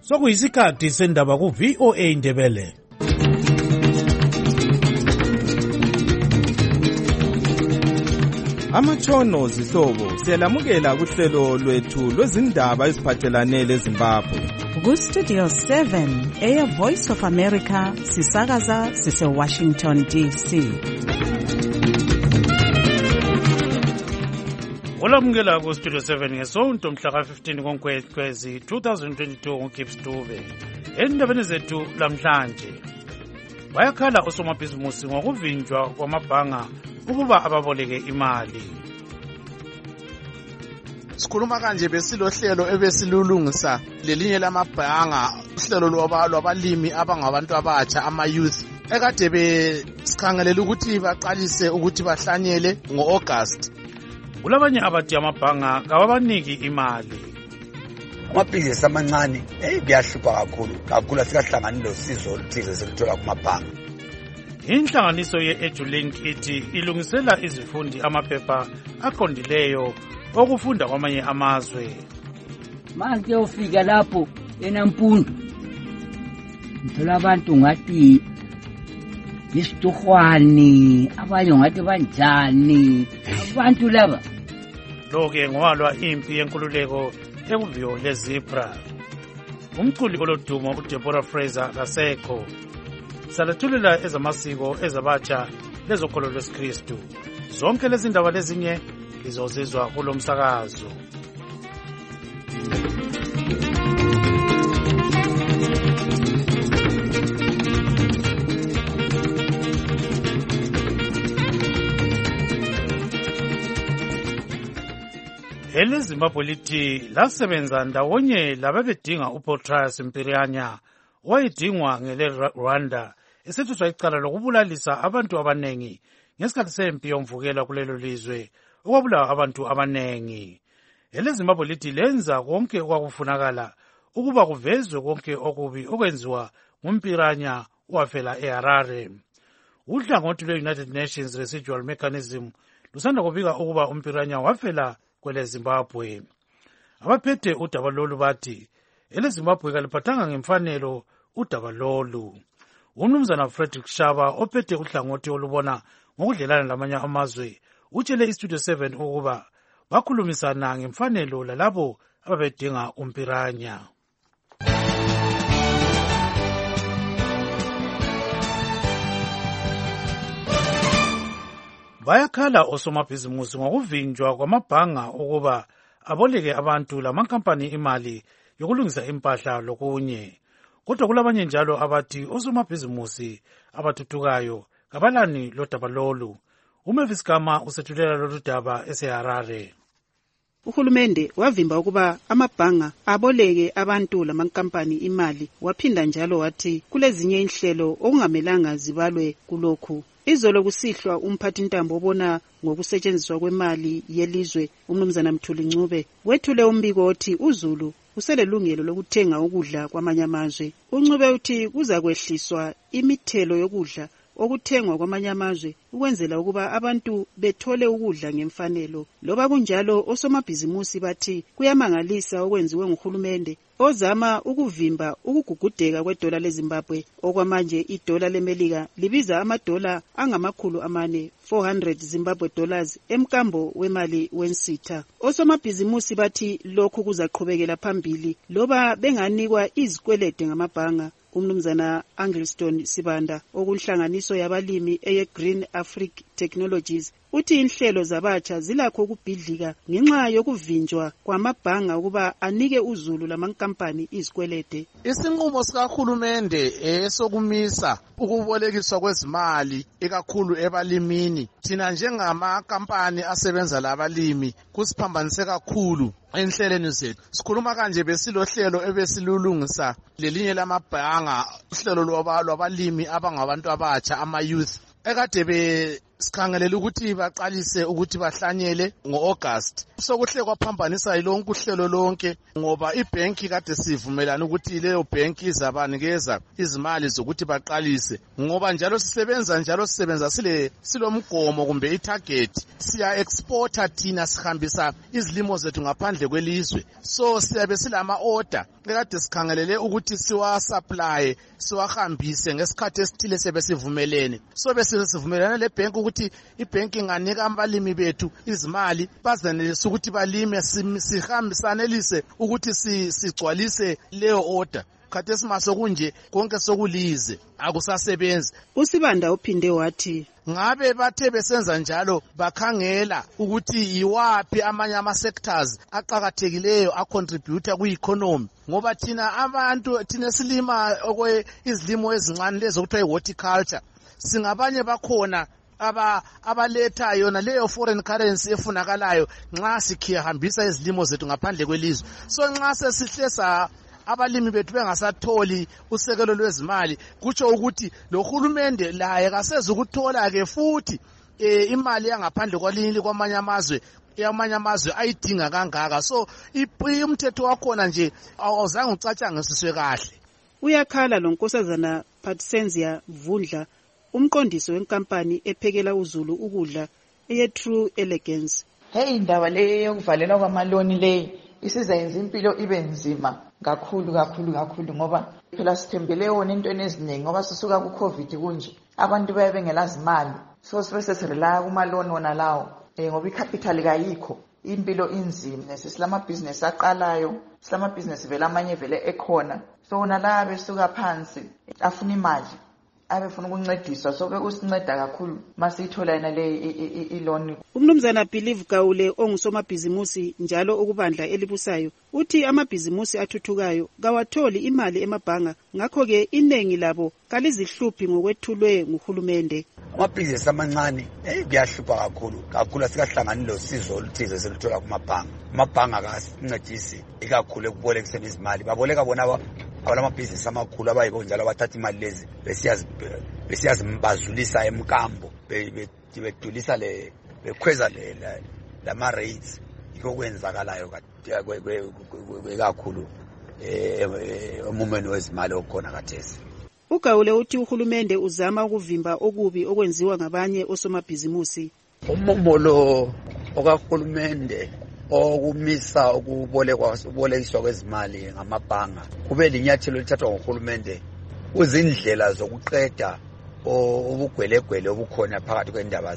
Sokuyisikhathi sendaba ku V O A Ndebele. Amatshono zihlobo siyalamukela kuhlelo lwethu lwezindaba eziphathelane leZimbabwe. Ku Studio seven eya Voice of America sisakaza sise Washington D C. Olamukela ku Studio seven ngesonto mhla ka fifteen koNkwezi two thousand twenty-two ngoGibbs Dube. Endabeni zethu lamhlanje bayakhala osomabhizimusi ngokuvinjwa kwamabhanga ukuba ababoleke imali. Sikhuluma kanje besilohlelo ebesilulungisa lelinye lamabhanga uhlelo lwabalimi abangabantu abatsha ama-youth ekade besikhangelela ukuthi baqalise ukuthi bahlanyele ngo-August. Kulabanye abathi amabhanga kawabaniki imali. Amabhizinisi amancane eh kuyahlupha kakhulu kakhulu asikahlangani losizo oluthize selithola kumabhanga. Inhlanganiso ye-EduLink ithi ilungisela izifundi amaphepha aqondileyo okufunda kwamanye amazwe. Manje ufika lapho eNampundu ngithola abantu ngathi isituhwani abanye ngathi banjani abantu laba. Lo-ke ngowalwa impi yenkululeko ekuviyo lezebra. Umculi olodumo uDeborah Fraser kasekho. Salathulela ezamasiko ezabatsha lezokholo lwesikristu. Zonke lezi ndaba lezinye lizozizwa kulo msakazo. EleZimbabwe lithi lasebenza ndawonye lababedinga uPortrius Mpirianya wayedingwa ngele Rwanda esethuswa icala lokubulalisa abantu abanengi ngesikhathi sempi yomvukela kulelo lizwe okwabulawa abantu abanengi. EleZimbabwe lithi lenza konke okwakufunakala ukuba kuvezwe konke okubi okwenziwa nguMpirianya owafela eHarare. Uhlangothi lwe-United Nations Residual Mechanism lusanda kubika ukuba uMpirianya wafela kweleZimbabwe. Abaphethe udaba lolu bathi eleZimbabwe kaliphathanga ngemfanelo udaba lolu. Umnumzana Frederick Shaba ophethe uhlangothi olubona ngokudlelana lamanye amazwe utshele iStudio seven ukuba bakhulumisana ngemfanelo lalabo ababedinga uMpirianya. Bayakhala osomabhizimusi ngokuvinjwa kwamabhanga ukuba aboleke abantu lamankampani imali yokulungisa impahla lokunye. Kodwa kulabanye njalo abathi osomabhizimusi abathuthukayo kabalani lodaba lolu. uMavis Gama usethulela lolu daba eseHarare. Uhulumende wavimba ukuba amabhanga aboleke abantu lamankampani imali, waphinda njalo wathi kulezinye inhlelo okungamelanga zibalwe kulokhu. Izolo kusihlwa umphathi ntambo obona ngokusetshenziswa kwemali yelizwe uMnumzana Mthuli Ncube wethule umbiko othi uZulu uselelungelo lokuthenga ukudla kwamanye amazwe. uNcube uthi kuza kwehliswa imithelo yokudla okuthengwa kwamanye amazwe ukwenzela ukuba abantu bethole ukudla ngemfanelo. Loba kunjalo osomabhizimusi bathi kuyamangalisa okwenziwe nguhulumende ozama ukuvimba ukugugudeka kwedola leZimbabwe. Okwamanje idola leMelika libiza amadola angamakhulu amane four hundred Zimbabwe dollars emkambo wemali wensitha. Osomabhizimusi bathi lokhu kuzaqhubekela phambili loba benganikwa izikwelede ngamabhanga. uMnumzana Angliston Sibanda okunhlanganiso yabalimi eye Green Africa Technologies uthi inhlelo zabatsha zilakho ukubhidlika ngenxa yokuvinjwa kwamabhanga ukuba anike uZulu lamankampani izikwelede. Isinqumo sikahulumende esokumisa ukubolekiswa kwezimali ekakhulu ebalimini thina njengamakampani asebenza labalimi kusiphambanise kakhulu enhlelweni zethu. Sikhuluma kanje besilohlelo ebesilulungisa lelinye lamabhanga uhlelo lwabalimi abangabantu abatsha ama-youth ekade sikhangelela ukuthi baqalise ukuthi bahlanyele ngo-August. Sokuhle kwaphambanisa lonke uhlelo lonke ngoba ibhenki kade sivumelana ukuthi leyo bhenki izabanikeza izimali zokuthi baqalise, ngoba njalo sisebenza njalo sisebenza sile silomgomo kumbe itarget. Siya exporta thina sihambisa izilimo zethu ngaphandle kwelizwe, so siyabe silama order kade sikhangelele ukuthi siwa supply siwahambise ngesikhathi esithile sebesivumelene. So besivumelana le bhenki ukuthi ibhenki inganika abalimi bethu izimali bazenelisa ukuthi balime, sihambisanelise ukuthi sigcwalise leyo order. Khathesi simaso kunje konke sokulize akusasebenzi. uSibanda uphinde wathi ngabe bathe besenza njalo bakhangela ukuthi yiwapi amanye ama sectors aqhakathekileyo acontribute ku-economy, ngoba thina abantu thina silima okwe izilimo ezincane lezo kuthiwa i-horticulture, singabanye bakhona aba abaletha yona leyo foreign currency efunakalayo nxa sikhihambisa izilimo zethu ngaphandle kwelizwe. So nxa sesihlesa abalimi bethu bengasatholi usekelo lwezimali, kutsho ukuthi lo hulumende laye kaseze ukuthola ke futhi eh, imali yangaphandle kwalini kwamanye amazwe yamanye amazwe ayidinga kangaka. So umthetho wakhona nje awuzange ucatshangisiswe kahle. Uyakhala lo Nkosazana Patsenzia Vundla, umqondisi wenkampani ephekela uZulu ukudla eye True Elegance. Hey, indaba le yokuvalelwa kwamaloni le isizenza impilo ibe nzima kakhulu kakhulu kakhulu, ngoba phela sithembele yona intweni eziningi, ngoba sisuka ku COVID kunje abantu baye bengelazimali, so sibe sesirelaya kumaloni wona lawo eh ngoba icapital kayikho, impilo inzima. Sisilama business aqalayo, silama business vele amanye vele ekhona, so wona la besuka phansi afuna imali abefuna ukuncediswa, so bekusinceda kakhulu masithola yena le iloni. Umnumzana Believe Gawule ongusomabhizimusi njalo okubandla elibusayo uthi amabhizimusi athuthukayo kawatholi imali emabhanga, ngakho ke inengi labo kalizihluphi ngokwethulwe nguhulumende. Amabhizinisi amancane eh kuyahlupha kakhulu kakhulu, asikahlangani lo sizo oluthize seluthola kumabhanga. Amabhanga akasincedisi ikakhulu ekubolekiseni izimali, baboleka bona abalamabhizinisi amakhulu abayibo njalo abathatha imali lezi besiyazi besiyazimbazulisa emkambo bedulisa le bekhweza le lama rates. Yiko kwenzakalayo kakhulu emumeni wezimali okhona kathesi. Ugawule uthi uhulumende uzama ukuvimba okubi okwenziwa ngabanye osomabhizimusi. Umumbolo okahulumende okumisa ukubolekwa ubolekiswa kwezimali ngamabhanga kube linyathelo lithathwa nguhulumende kuzindlela zokuqeda ubugwelegwele obukhona phakathi kwendaba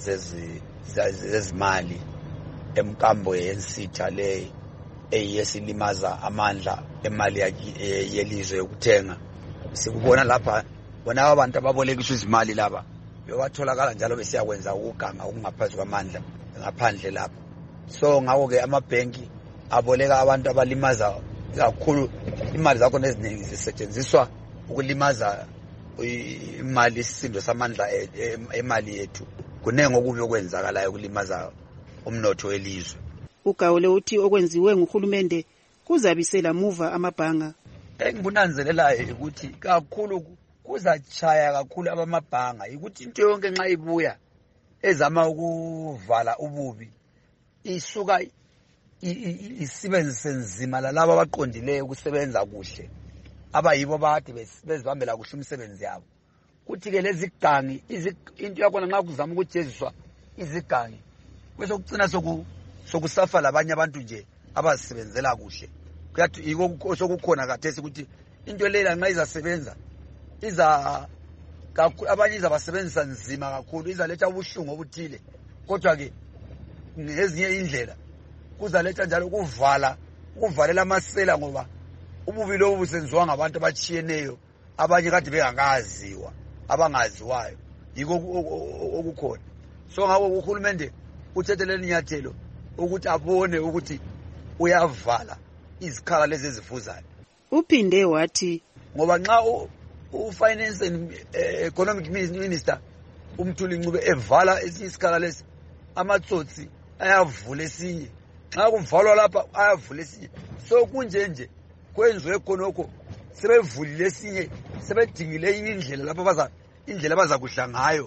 zezimali emkambo yensitha le eyesilimaza amandla emali yelizwe yokuthenga. Sikubona lapha bona abantu ababolekiswa izimali laba bewatholakala njalo besiyakwenza ukuganga okungaphansi kwamandla ngaphandle lapha. So ngako ke amabhenki aboleka abantu abalimaza kakhulu, imali zakho neziningi zisetshenziswa ukulimaza imali isisindo samandla emali yethu. Kunenge okubi okwenzakalayo ukulimaza umnotho welizwe. Ugawule uthi okwenziwe nguhulumende kuzabisela muva amabhanga. Engibunanzelelayo ukuthi kakhulu kuzachaya kakhulu abamabhanga ukuthi into yonke nxa ibuya ezama ukuvala ububi isuka isebenzise nzima lalabo abaqondileyo ukusebenza kuhle, abayibo bathi bezibambela kuhle umsebenzi yabo. Kuthi ke lezi gangi into yakona nxa kuzama ukujeziswa izigangi bese kucina soku sokusafa labanye abantu nje abazisebenzela kuhle. Kuyathi yiko sokukhona kathesi ukuthi into lela nxa izasebenza iza kakhulu abanye izabasebenzisa nzima kakhulu, izaletha ubuhlungu obuthile, kodwa ke ngezinye indlela kuzaletha njalo ukuvala ukuvalela amasela, ngoba ububi lobu busenziwa ngabantu abachiyeneyo abanye kade bengakaziwa abangaziwayo, yiko okukhona. So ngako uhulumende uthethe nyathelo ukuthi abone ukuthi uyavala izikhala lezi ezivuzayo. Uphinde wathi ngoba nxa ufinance and economic minister uMthuli Ncube evala isikhala lesi, amatsotsi ayavula esinye, nxa kuvalwa lapha ayavula esinye. So kunje nje kwenziwe khonokho, sebevulile esinye, sebedingile indlela lapha baza indlela abazakudla ngayo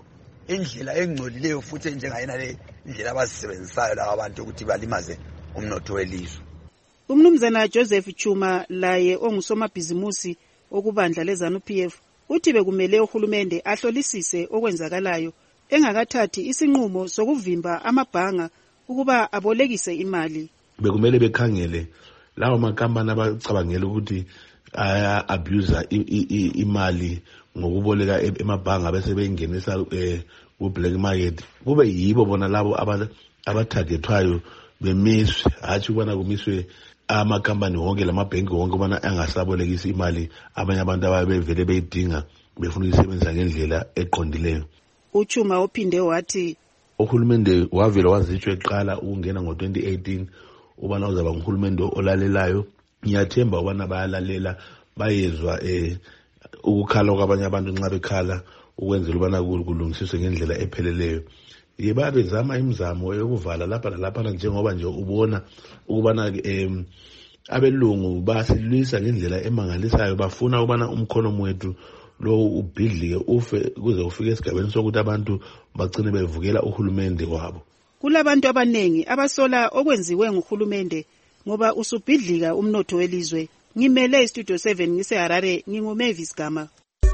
indlela engcolileyo futhi njengayena le indlela abazisebenzisayo laba abantu ukuthi balimaze umnotho welizwe. Umnumzana Joseph Chuma laye ongusomabhizimusi okubandla leZANU P F uthi bekumele uhulumende ahlolisise okwenzakalayo engakathathi isinqumo sokuvimba amabhanga ukuba abolekise imali. Bekumele bekhangele lawo makampani abacabangela ukuthi aya abuse imali ngokuboleka emabhanga bese bengenisa ku black market, kube yibo bona labo abatargetwayo bemiswe, hathi ubona kumiswe amakampani wonke lamabhenki wonke ubona angasabolekisa imali abanye abantu ababevele beyidinga befuna ukusebenza ngendlela eqondileyo. Uchuma ophinde wathi uhulumende wavela wazitsho eqala ukungena ngo twenty eighteen ubana uzaba nguhulumende olalelayo. Ngiyathemba ubana bayalalela bayezwa eh ukukhala kwabanye abantu nxa bekhala ukwenzela ubana kulungisiswe ngendlela epheleleyo. Yeba bezama imizamo yokuvala lapha lapha njengoba nje ubona ukubana em abelungu basilwisa ngendlela emangalisayo, bafuna ubana umkhono wethu lo ubhidlike ufe kuze ufike esigabeni sokuthi abantu bagcine bevukela uhulumende wabo. Kulabantu abanengi abasola okwenziwe nguhulumende ngoba usubhidlika umnotho welizwe. Ngimele iStudio seven ngise Harare, nginguMavis Gama.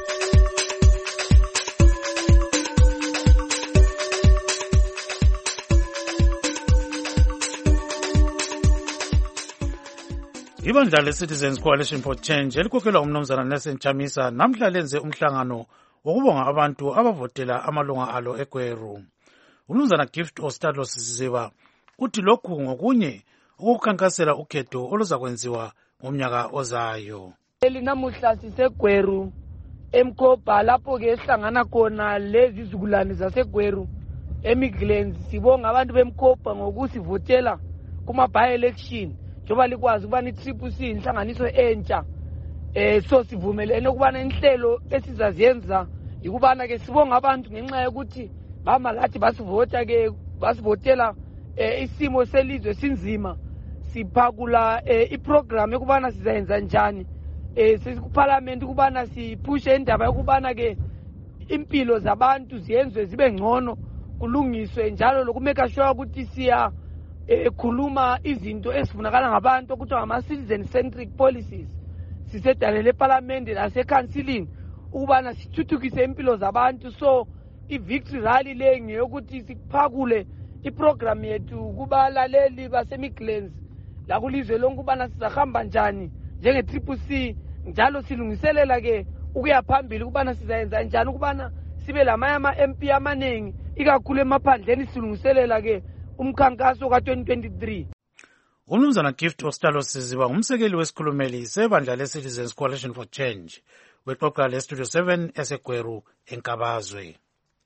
Ibandla le-Citizens Coalition for Change elikhokelwa umnumzana Nelson Chamisa namhla lenze umhlangano wokubonga abantu abavotela amalunga alo eGweru. Umnumzana Gift Ostadlos Siziba uthi lokhu ngokunye ukukhankasela ukhetho oluzakwenziwa ngomnyaka ozayo. Namuhla siseGweru eMkopa lapho ke sihlangana khona lezi izizukulwane zaseGweru eMidlands. Sibonga abantu beMkopa ngokusivotela kuma by election njoba likwazi ukubana i-Triple C inhlanganiso entsha eh so sivumelene ukubana inhlelo esizaziyenza ikubana ke sibonga abantu ngenxa yokuthi bama lathi basivota ke basivotela isimo selizwe sinzima. Siphakula iprogram yokubana sizayenza njani eh sikuparliament ukubana siphushe indaba yokubana ke impilo zabantu ziyenzwe zibe ngcono, kulungiswe njalo lokumeka sure ukuthi siya ekhuluma izinto esifunakala ngabantu ukuthi ama citizen centric policies. Sisedalele eParliament naseCouncilini ukubana sithuthukise impilo zabantu, so i-victory rally le ngeyokuthi siphakule iprogram yethu kubalaleli baseMidlands la kulizwe lonke ubana sizahamba njani njenge Triple C, njalo silungiselela ke ukuya phambili kubana sizayenza njani ukubana sibe lamanye ama M P amanengi ikakhulu emaphandleni. Silungiselela ke umkhankaso ka twenty twenty-three. Umnumzana Gift Ostadlos Siziba umsekeli wesikhulumeli sebandla le-Citizens Coalition for Change wexoxa le-Studio seven eseGweru eNkabazwe.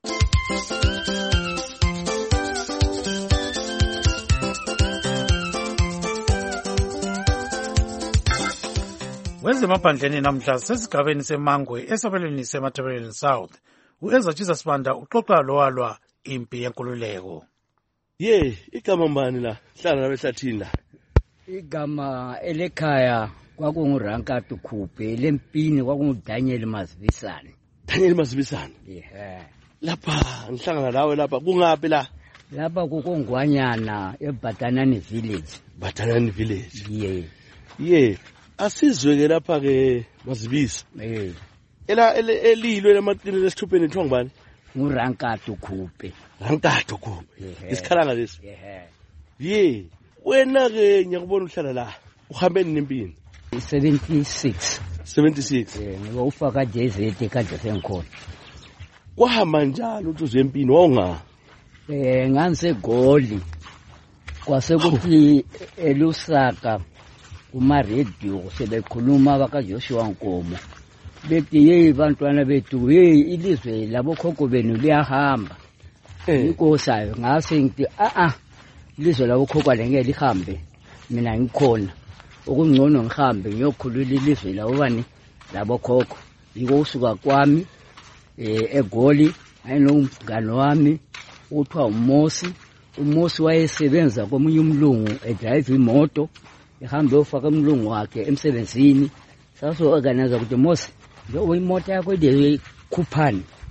Wezemaphandleni namhla sesigabeni seMangwe esabelweni seMatabeleland South, uEza Jesus Banda uxoxa lowalwa impi yenkululeko. Ye, igama mbani la? Hlala nabehlathini la. Igama elekhaya kwakunguRanka Tukhuphe, lempini kwakunguDaniel Mazibisane. Daniel Mazibisane? Yeah. Lapha ngihlangana nawe lapha kungapi la? Lapha kukongwanyana eBatanani village. Batanani village. Yeah. Yeah. Asizwe ke lapha ke Mazibisa. Eh. Ela elilwe lamaqini lesithupeni ethiwa ngubani? nguRanka Tukhuphe. Ranka Tukhuphe. Isikhalanga lesi. Yeah. Ye. Wena ke ngiyakubona uhlala la. Uhambe nempini. seventy-six. seventy-six. Eh, ngoba ufaka J Z kade sengikhona. Kwahamba njalo uthi uzempini wawunga? Eh, ngangisegoli. Kwasekuthi elusaka kuma radio sebekhuluma baka Joshua Nkomo. Bethi hey bantwana bethu, hey ilizwe labo khokho benu liyahamba. Inkosayo ngase ngithi a a ilizwe labo khokho lengeke lihambe, mina ngikhona okungcono ngihambe ngiyokhulula ilizwe labo bani labo khokho. Yiko usuka kwami eh eGoli ayinomngane wami uthiwa uMosi. uMosi wayesebenza komunye umlungu edrive imoto, ehambe ufaka umlungu wakhe emsebenzini. Saso organize ukuthi Mosi njengoba imoto yakho ide khuphani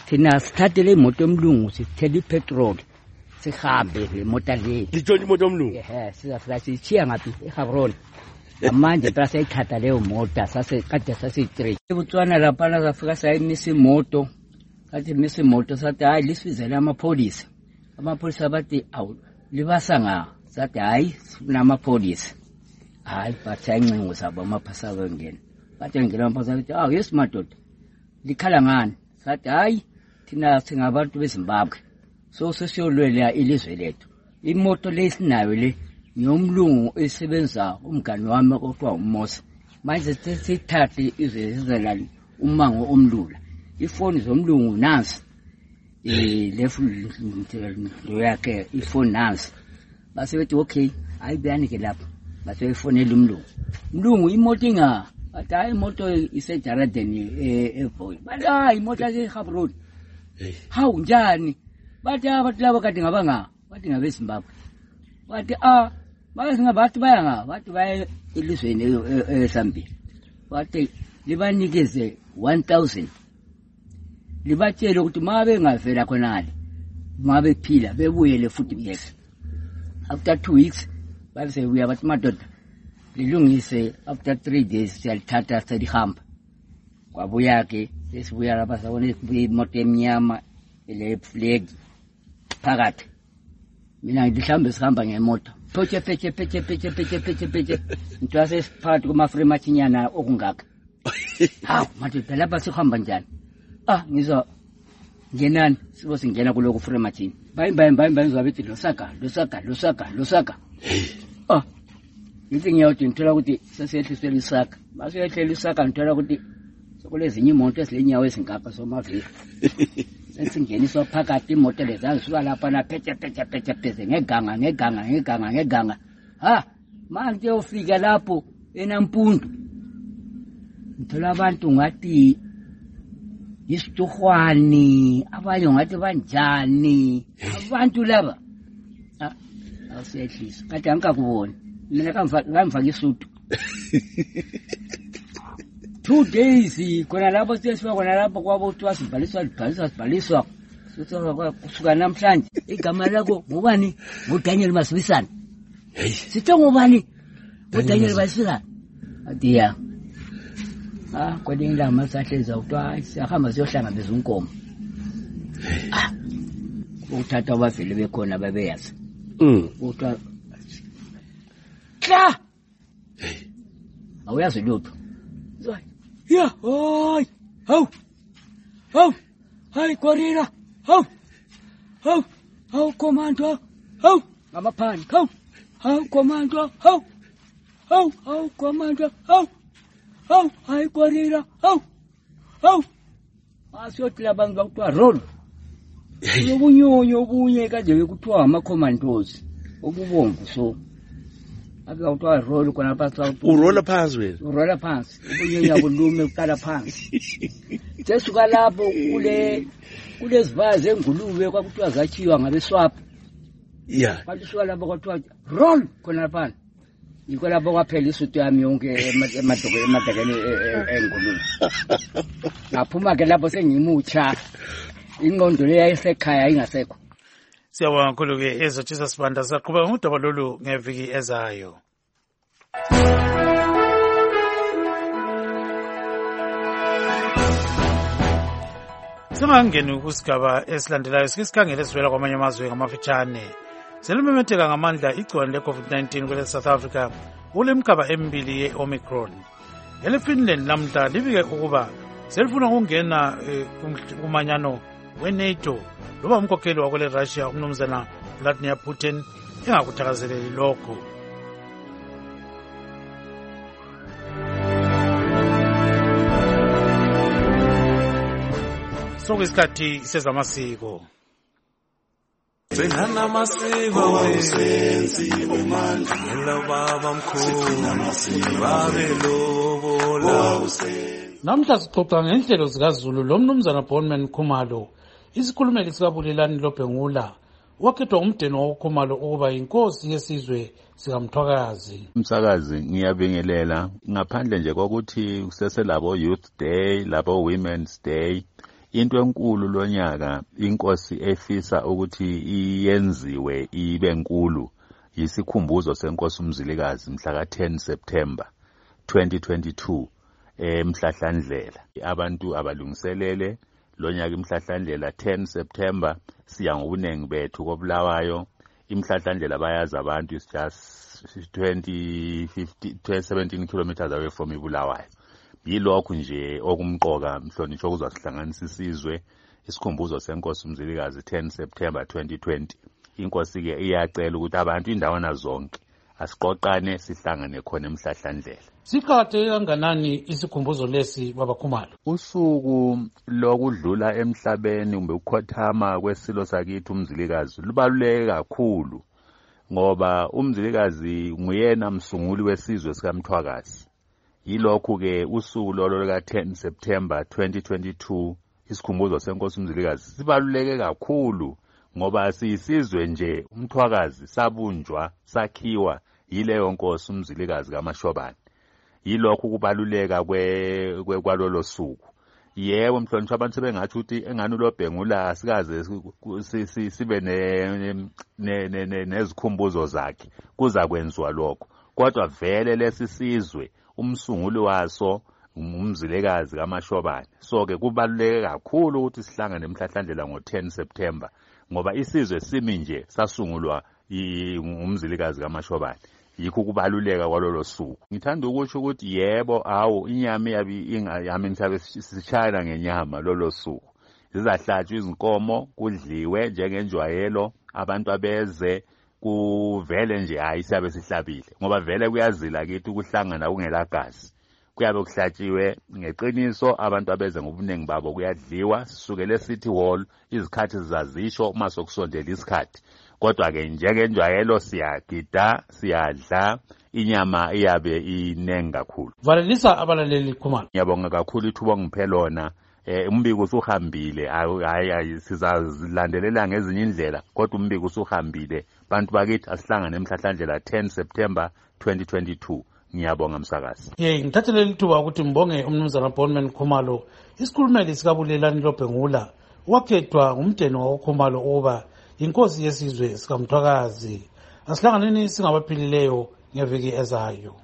thina sithathele imoto yomlungu sithele ipetrol sihambe le mota le litshona imoto yomlungu ehe sizafika sichiya ngaphi eGaborone manje phela sayithatha leyo mota sase kade sasi-three eBotswana lapha safika sayimisa imoto kathi misa imoto sathi hayi lisizele amapholisa amapholisa bathi awu libasa nga sathi hayi sifuna amapholisa hayi bathi ayincingo sabo amaphasa wengena bathi ngena amaphasa bathi awu yes madoda likhala ngani sathi hayi thina singabantu beZimbabwe so sesiyolwela ilizwe lethu imoto lesinayo le nomlungu esebenza umngani wami okuthiwa uMosa manje sesithathe izizalali umango omlula ifoni zomlungu nansi eh lefu yakhe ifoni nansi base bethi okay ayibuyani ke lapha base ifonela umlungu umlungu imoto inga bathi hayi imoto isejaradeni eBoy bathi hayi imoto eGaborone hawu njani bathi abantu labo kade ngabanga bathi ngabe Zimbabwe bathi ah bathi ngabathi baya nga bathi baya elizweni eSambia bathi libanikeze one thousand libatshele ukuthi mabe ngavela khonale mabe phila bebuyele futhi yes after two weeks base buya bathi madoda lilungise after three days siyalithatha selihamba kwabuya ke sesibuya lapha sabona imoto emnyama ele flag phakathi mina ngihlambe sihamba ngemoto pheche pheche pheche pheche pheche pheche pheche ntwase siphakathi kuma-frame athinyana okungaka hawu madoda lapha sihamba njani ah ngizwa ngenani sibo singena kuloko frame athini bayi bayi bayi bayi zabethi losaka losaka losaka losaka ah ngithi ngiyawuthi ngithola ukuthi sesiyehlisela isaka masiyehlela isaka ngithola ukuthi sokulezinye imoto esilenyawo ezingapha somavili esingeniswa phakathi imoto lezazisuka lapha na pheche pheche pheche pheche ngeganga ngeganga ngeganga ngeganga ha manje ufika lapho eNampundu ngithola abantu ngathi isituhwani abanye ngathi banjani abantu laba ah awusehlisa kade angikakuboni mina kamfaka isudu two days khona lapho sesifa khona lapho kwabo kuthiwa sibhaliswa sibhaliswa sibhaliswa kusuka namhlanje igama lakho ngubani nguDaniel Masibisana sitho ngubani nguDaniel Masibisana adiya ah kwelinye ilanga masahleza kuthiwa siyahamba siyohlangabeza unkomo ah ukuthatha abavele bekhona babeyazi mm kuthiwa kla awuyazi lutho ya hoy haw haw hay korira haw haw haw komando haw ngamaphani haw haw komando haw haw haw komando haw haw hay korira haw haw asiyothi labantu bakuthiwa roll ubunyonyo obunye kade kuthiwa ama-commandos obubomvu so ake awuthiwa roll khona phansi urola phansi wena urola phansi ubunyenya bulume uqala phansi sesuka lapho kule kulezivazi engulube kwakuthiwa zakhiwa ngabeswapho yeah kanti suka lapho kwathiwa roll khona phansi yikho lapho kwaphela isuti yami yonke emadoko emadakeni engulube ngaphuma ke lapho sengimutsha ingqondo le yayisekhaya ingasekho. Siyabonga kakhulu ke ezothisa sibanda saqhubeka ngudaba lolu ngeviki ezayo. Semangeni kusigaba esilandelayo sikhangele sivela kwamanye amazwe ngamafitshane. Selimemetheka ngamandla igciwane le-COVID nineteen kwele South Africa kulemigaba emibili ye-Omicron. Ele-Finland namhla libike ukuba selifuna ukungena kumanyano we-NATO loba umkhokheli wakwele Russia umnumzana Vladimir Putin engakuthakazeleli lokho. Sokuyisikhathi sezamasiko. Sengana masiko wesenzi wemandla ngela baba mkhulu babe lobola. Namhla sixoxa ngenhlelo zikaZulu lo mnumzana Bonman Khumalo, isikhulumeli sikabulelani Lobhengula, wakhethwa umdeni wakuKhumalo ukuba inkosi yesizwe sikaMthwakazi. Umsakazi ngiyabingelela ngaphandle nje kokuthi kuseselabo Youth Day, labo Women's Day, into enkulu lonyaka inkosi efisa ukuthi iyenziwe ibe enkulu yisikhumbuzo senkosi uMzilikazi mhla ka ten September twenty twenty-two eMhlahlandlela. Abantu abalungiselele lonyaka iMhlahlandlela ten September siya ngobunengi bethu koBulawayo. iMhlahlandlela bayazi abantu is just twenty fifty seventeen kilometers away from iBulawayo. Yilokhu nje okumqoka mhlonishwa ukuzasihlanganisa isizwe isikhumbuzo senkosi uMzilikazi ten September twenty twenty. Inkosi ke iyacela ukuthi abantu indawana zonke asiqoqane sihlangane khona eMhlahlandlela. Siqhatheke kanganani isikhumbuzo lesi baba Khumalo? Usuku lokudlula emhlabeni kumbe ukukhothama kwesilo sakithi uMzilikazi lubaluleke kakhulu ngoba uMzilikazi nguyena msunguli wesizwe sikaMthwakazi. Yilokhu ke usuku lolo ka ten September twenty twenty-two isikhumbuzo senkosi uMzilikazi sibaluleke kakhulu ngoba siyisizwe nje uMthwakazi sabunjwa sakhiwa yileyo nkosi uMzilikazi kaMashobane. Yilokhu kubaluleka kwe kwalolo suku. Yebo mhlonishwa abantu sebengathi ukuthi engani uLobhengula asikaze sibe ne nezikhumbuzo zakhe kuza kwenziwa lokho. Kodwa vele lesisizwe umsunguli waso uMzilikazi kaMashobane. So ke kubaluleke kakhulu ukuthi sihlangane eMhlahlandlela ngo ten September ngoba isizwe simi nje sasungulwa uMzilikazi kaMashobane. Yikho kubaluleka kwalolo suku. Ngithanda ukusho ukuthi yebo awu inyama yabi ingayami ngisabe sichayela ngenyama lolo suku. Zizahlatshwa izinkomo kudliwe njengenjwayelo abantu abeze kuvele nje hayi siyabe sihlabile ngoba vele kuyazila kithi ukuhlangana kungelagazi. Kuyabe kuhlatshiwe ngeqiniso abantu abeze ngobunengi babo kuyadliwa sisukele City Hall izikhathi zizazisho uma sokusondela isikhathi. Kodwa ke njengenjwayelo siyagida siyadla inyama iyabe inengi kakhulu. Valelisa abalaleli Khumalo. Ngiyabonga kakhulu ithuba ngiphelona. Eh umbiko usuhambile hayi sizazilandelela ngezinye indlela kodwa umbiko usuhambile. Bantu bakithi asihlangane eMhlahlandlela ten September twenty twenty-two. Ngiyabonga msakazi. Ye ngithathele lithuba ukuthi mbonge umnumzana Bonman Khumalo isikhulumeli sikabulelani Lobhengula wakhethwa ngumdeni waKhumalo oba inkosi yesizwe sikaMthwakazi. Asihlanganeni singabaphilileyo ngeviki ezayo.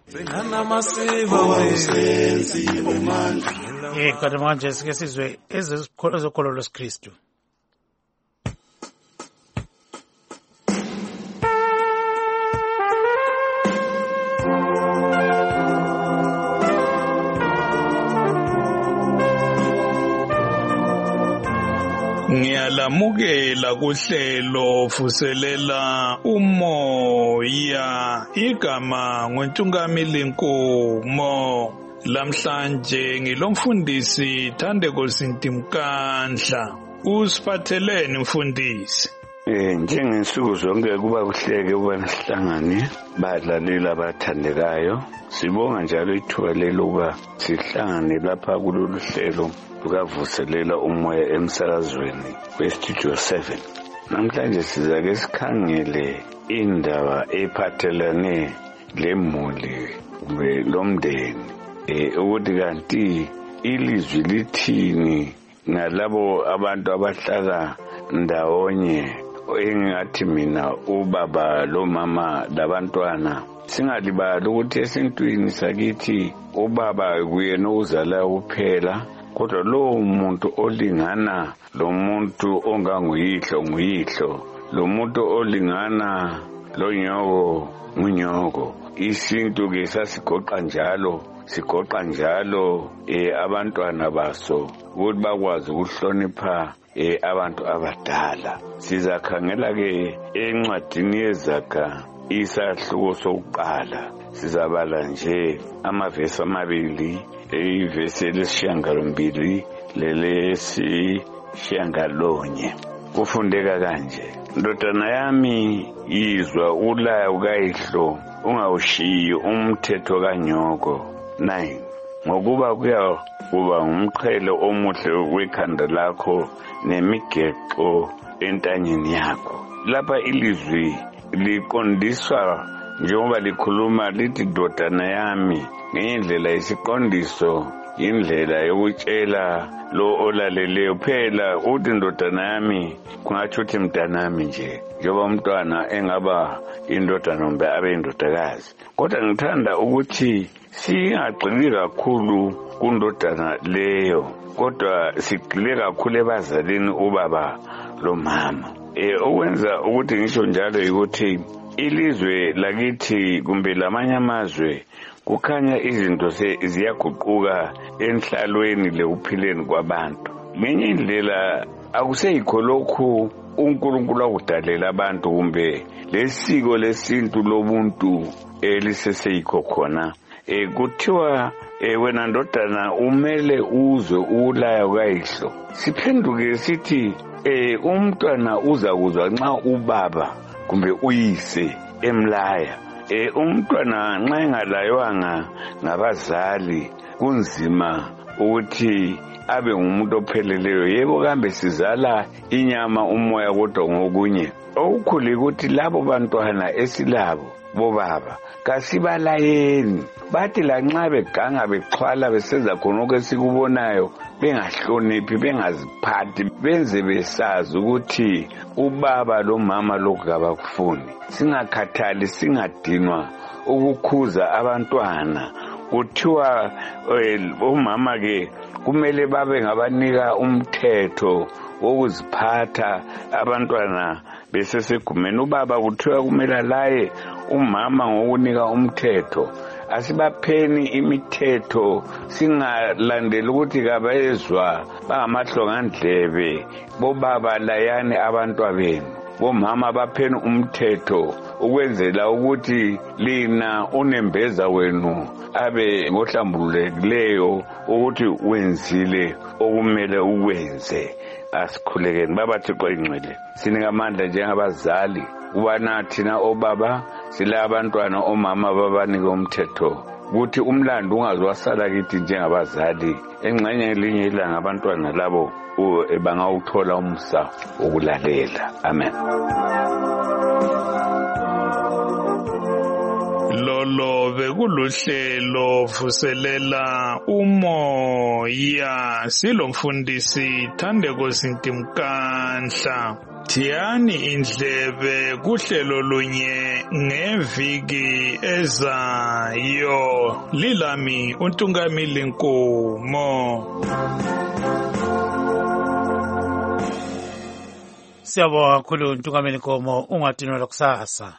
Eh kodwa manje sike sizwe ezekholelo lesiKristu. Ngiyalamukela kuhlelo vuselela umoya igama ngoNtungamili Nkomo. Lamhlanje ngilomfundisi Thandeko Sintimkandla. Usiphatheleni mfundisi? Eh njengensuku zonke kuba kuhleke kuba sihlangane badlaleli abathandekayo. Sibonga njalo ithuba lelokuba sihlangane lapha kulolu hlelo lukavuselela umoya emsakazweni westudio seven. Namhlanje sizake sikhangele indaba ephathelane lemuli kumbe lomndeni eh ukuthi kanti ilizwi lithini ngalabo abantu abahlala ndawonye engathi mina ubaba lo mama labantwana. Singalibali ukuthi esintwini sakithi ubaba kuyena uzala kuphela kodwa lo muntu olingana lo muntu onganguyihlo nguyihlo lo muntu olingana lo nyoko ngunyoko. Isintu ke sasigoqa njalo sigoqa njalo eh abantwana baso ukuthi bakwazi ukuhlonipha eh abantu abadala. Sizakhangela ke encwadini yeZakha isahluko sokuqala sizabala nje amavesi amabili ivesi lesishiyagalombili lelesishiyagalonye. Kufundeka kanje: ndodana yami yizwa ulaya ukayihlo ungawushiyi umthetho kanyoko. nine ngokuba kuya kuba ngumqhele omuhle wekhanda lakho nemigexo entanyeni yakho. Lapha ilizwi liqondiswa njengoba likhuluma lithi ndodana yami ngendlela isiqondiso indlela yokutshela lo olaleleyo phela uthi indodana yami kungatsho ukuthi mntanami nje njengoba umntwana engaba indodana kumbe abe indodakazi. Kodwa ngithanda ukuthi singagxili kakhulu kundodana leyo, kodwa sigxile kakhulu ebazalini ubaba lo mama. Eh okwenza ukuthi ngisho njalo ukuthi ilizwe lakithi kumbe lamanye amazwe kukhanya izinto ziyaguquka enhlalweni lekuphileni kwabantu. Ngenye indlela akuseyikho lokhu uNkulunkulu akudalela abantu kumbe lesiko lesintu lobuntu eliseseyikho khona. Eh kuthiwa eh wena ndodana umele uzwe ulaya kayihlo. Siphenduke sithi eh umntwana uza kuzwa nxa ubaba kumbe uyise emlaya. Eh umntwana nxa engalaywanga ngabazali kunzima ukuthi abe ngumuntu opheleleyo. Yebo kambe sizala inyama umoya kodwa ngokunye. Okukhulu ukuthi labo bantwana esilabo bobaba kasibalayeni. Bathi lanxa beganga bexhwala besenza khonoko esikubonayo bengahloniphi bengaziphathi benze besazi ukuthi ubaba lo mama lokhu kabakufuni. Singakhathali singadinwa ukukhuza abantwana. Kuthiwa omama ke kumele babe ngabanika umthetho wokuziphatha abantwana besesegumeni. Ubaba kuthiwa kumele laye umama ngokunika umthetho. Asibapheni imithetho singalandeli ukuthi kabayezwa bangamahlongandlebe. Bobaba layani abantwana benu, bomama bapheni umthetho ukwenzela ukuthi lina unembeza wenu abe ngohlambululekileyo ukuthi wenzile okumele ukwenze. Asikhulekeni baba Thixo ingcwele, sinika amandla njengabazali ubana thina obaba sila abantwana omama babanike umthetho ukuthi umlando ungazwasala kithi njengabazali. Engxenye elinye ilanga abantwana labo bangawuthola umsa ukulalela. Amen. Lolo bekuluhlelo vuselela umoya silomfundisi Thandeko Sintimkanhla. Thiyani indlebe kuhlelo lunye ngeviki ezayo. Lilami uNtungamili Nkomo. Siyabonga kakhulu uNtungamili Nkomo, ungadinwa kusasa.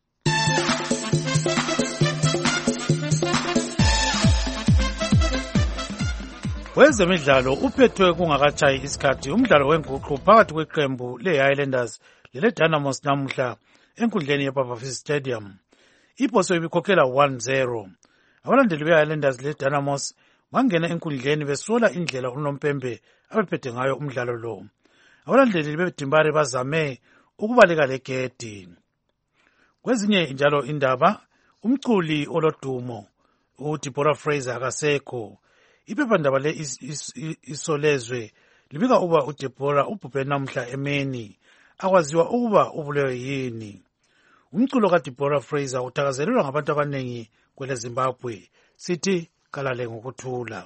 Wezemidlalo uphethwe kungakatshayi isikhathi umdlalo wenguqu phakathi kweqembu le-Highlanders lele-Dynamos namuhla enkundleni yeBafokeng Stadium. Iposo ibikhokhela one zero. Abalandeli be-Highlanders le-Dynamos bangena enkundleni besola indlela uNompembe abephethe ngayo umdlalo lo. Abalandeli beDimbare bazame ukubaleka legedi. Kwezinye njalo indaba, umculi olodumo uDeborah Fraser akasekho. Iphephandaba le isolezwe libika uba uDeborah ubhubhe namhla emeni akwaziwa ukuba ubulewe yini. Umculo kaDeborah Fraser uthakazelelwa ngabantu abanengi kwele Zimbabwe. Sithi kalale ngokuthula.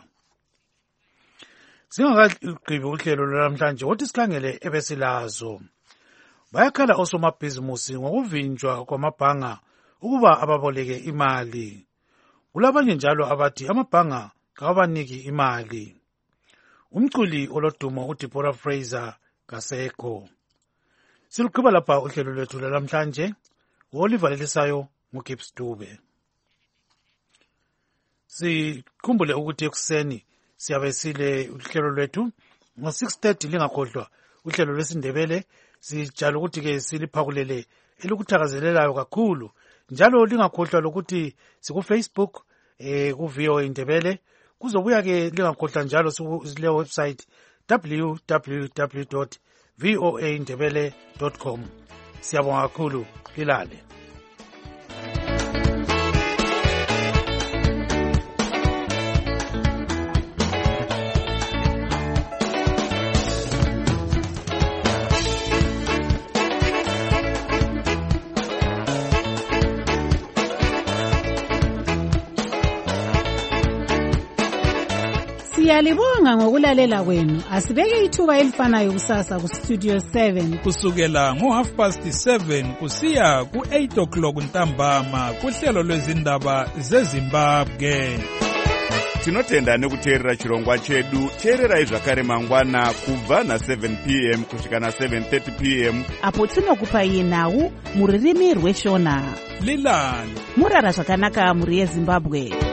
Singakagqibi uhlelo lwanamhlanje wothi sikhangele ebesilazo. Bayakhala osomabhizimusi ngokuvinjwa kwamabhanga ukuba ababoleke imali. Kulabanye njalo abathi amabhanga kawabaniki imali. Umculi olodumo uDeborah Fraser kasekho. Siluqhiba lapha uhlelo lwethu lwanamhlanje. Olivalelisayo nguGibbs Dube. Sikhumbule ukuthi ekuseni siyabe sile uhlelo lwethu ngo six thirty lingakhohlwa uhlelo lwesindebele. Sijalo ukuthi ke siliphakulele elokuthakazelelayo kakhulu. Njalo lingakhohlwa lokuthi siku Facebook eh ku V O A Indebele. Kuzobuya ke lingakhohlwa njalo sile website w w w dot v o a indebele dot com. Siyabonga kakhulu, lilale. Siyalibonga ngokulalela kwenu. Asibeke ithuba elifanayo kusasa ku Studio seven kusukela ngo half past seven kusiya ku eight o'clock ntambama kuhlelo lwezindaba zeZimbabwe. Tinotenda nekuteerera chirongwa chedu. Teererai zvakare mangwana kubva na seven p m kusvika na seven thirty p m apo tinokupai nhau muririmi rweshona. Lilani murara zvakanaka muri yeZimbabwe.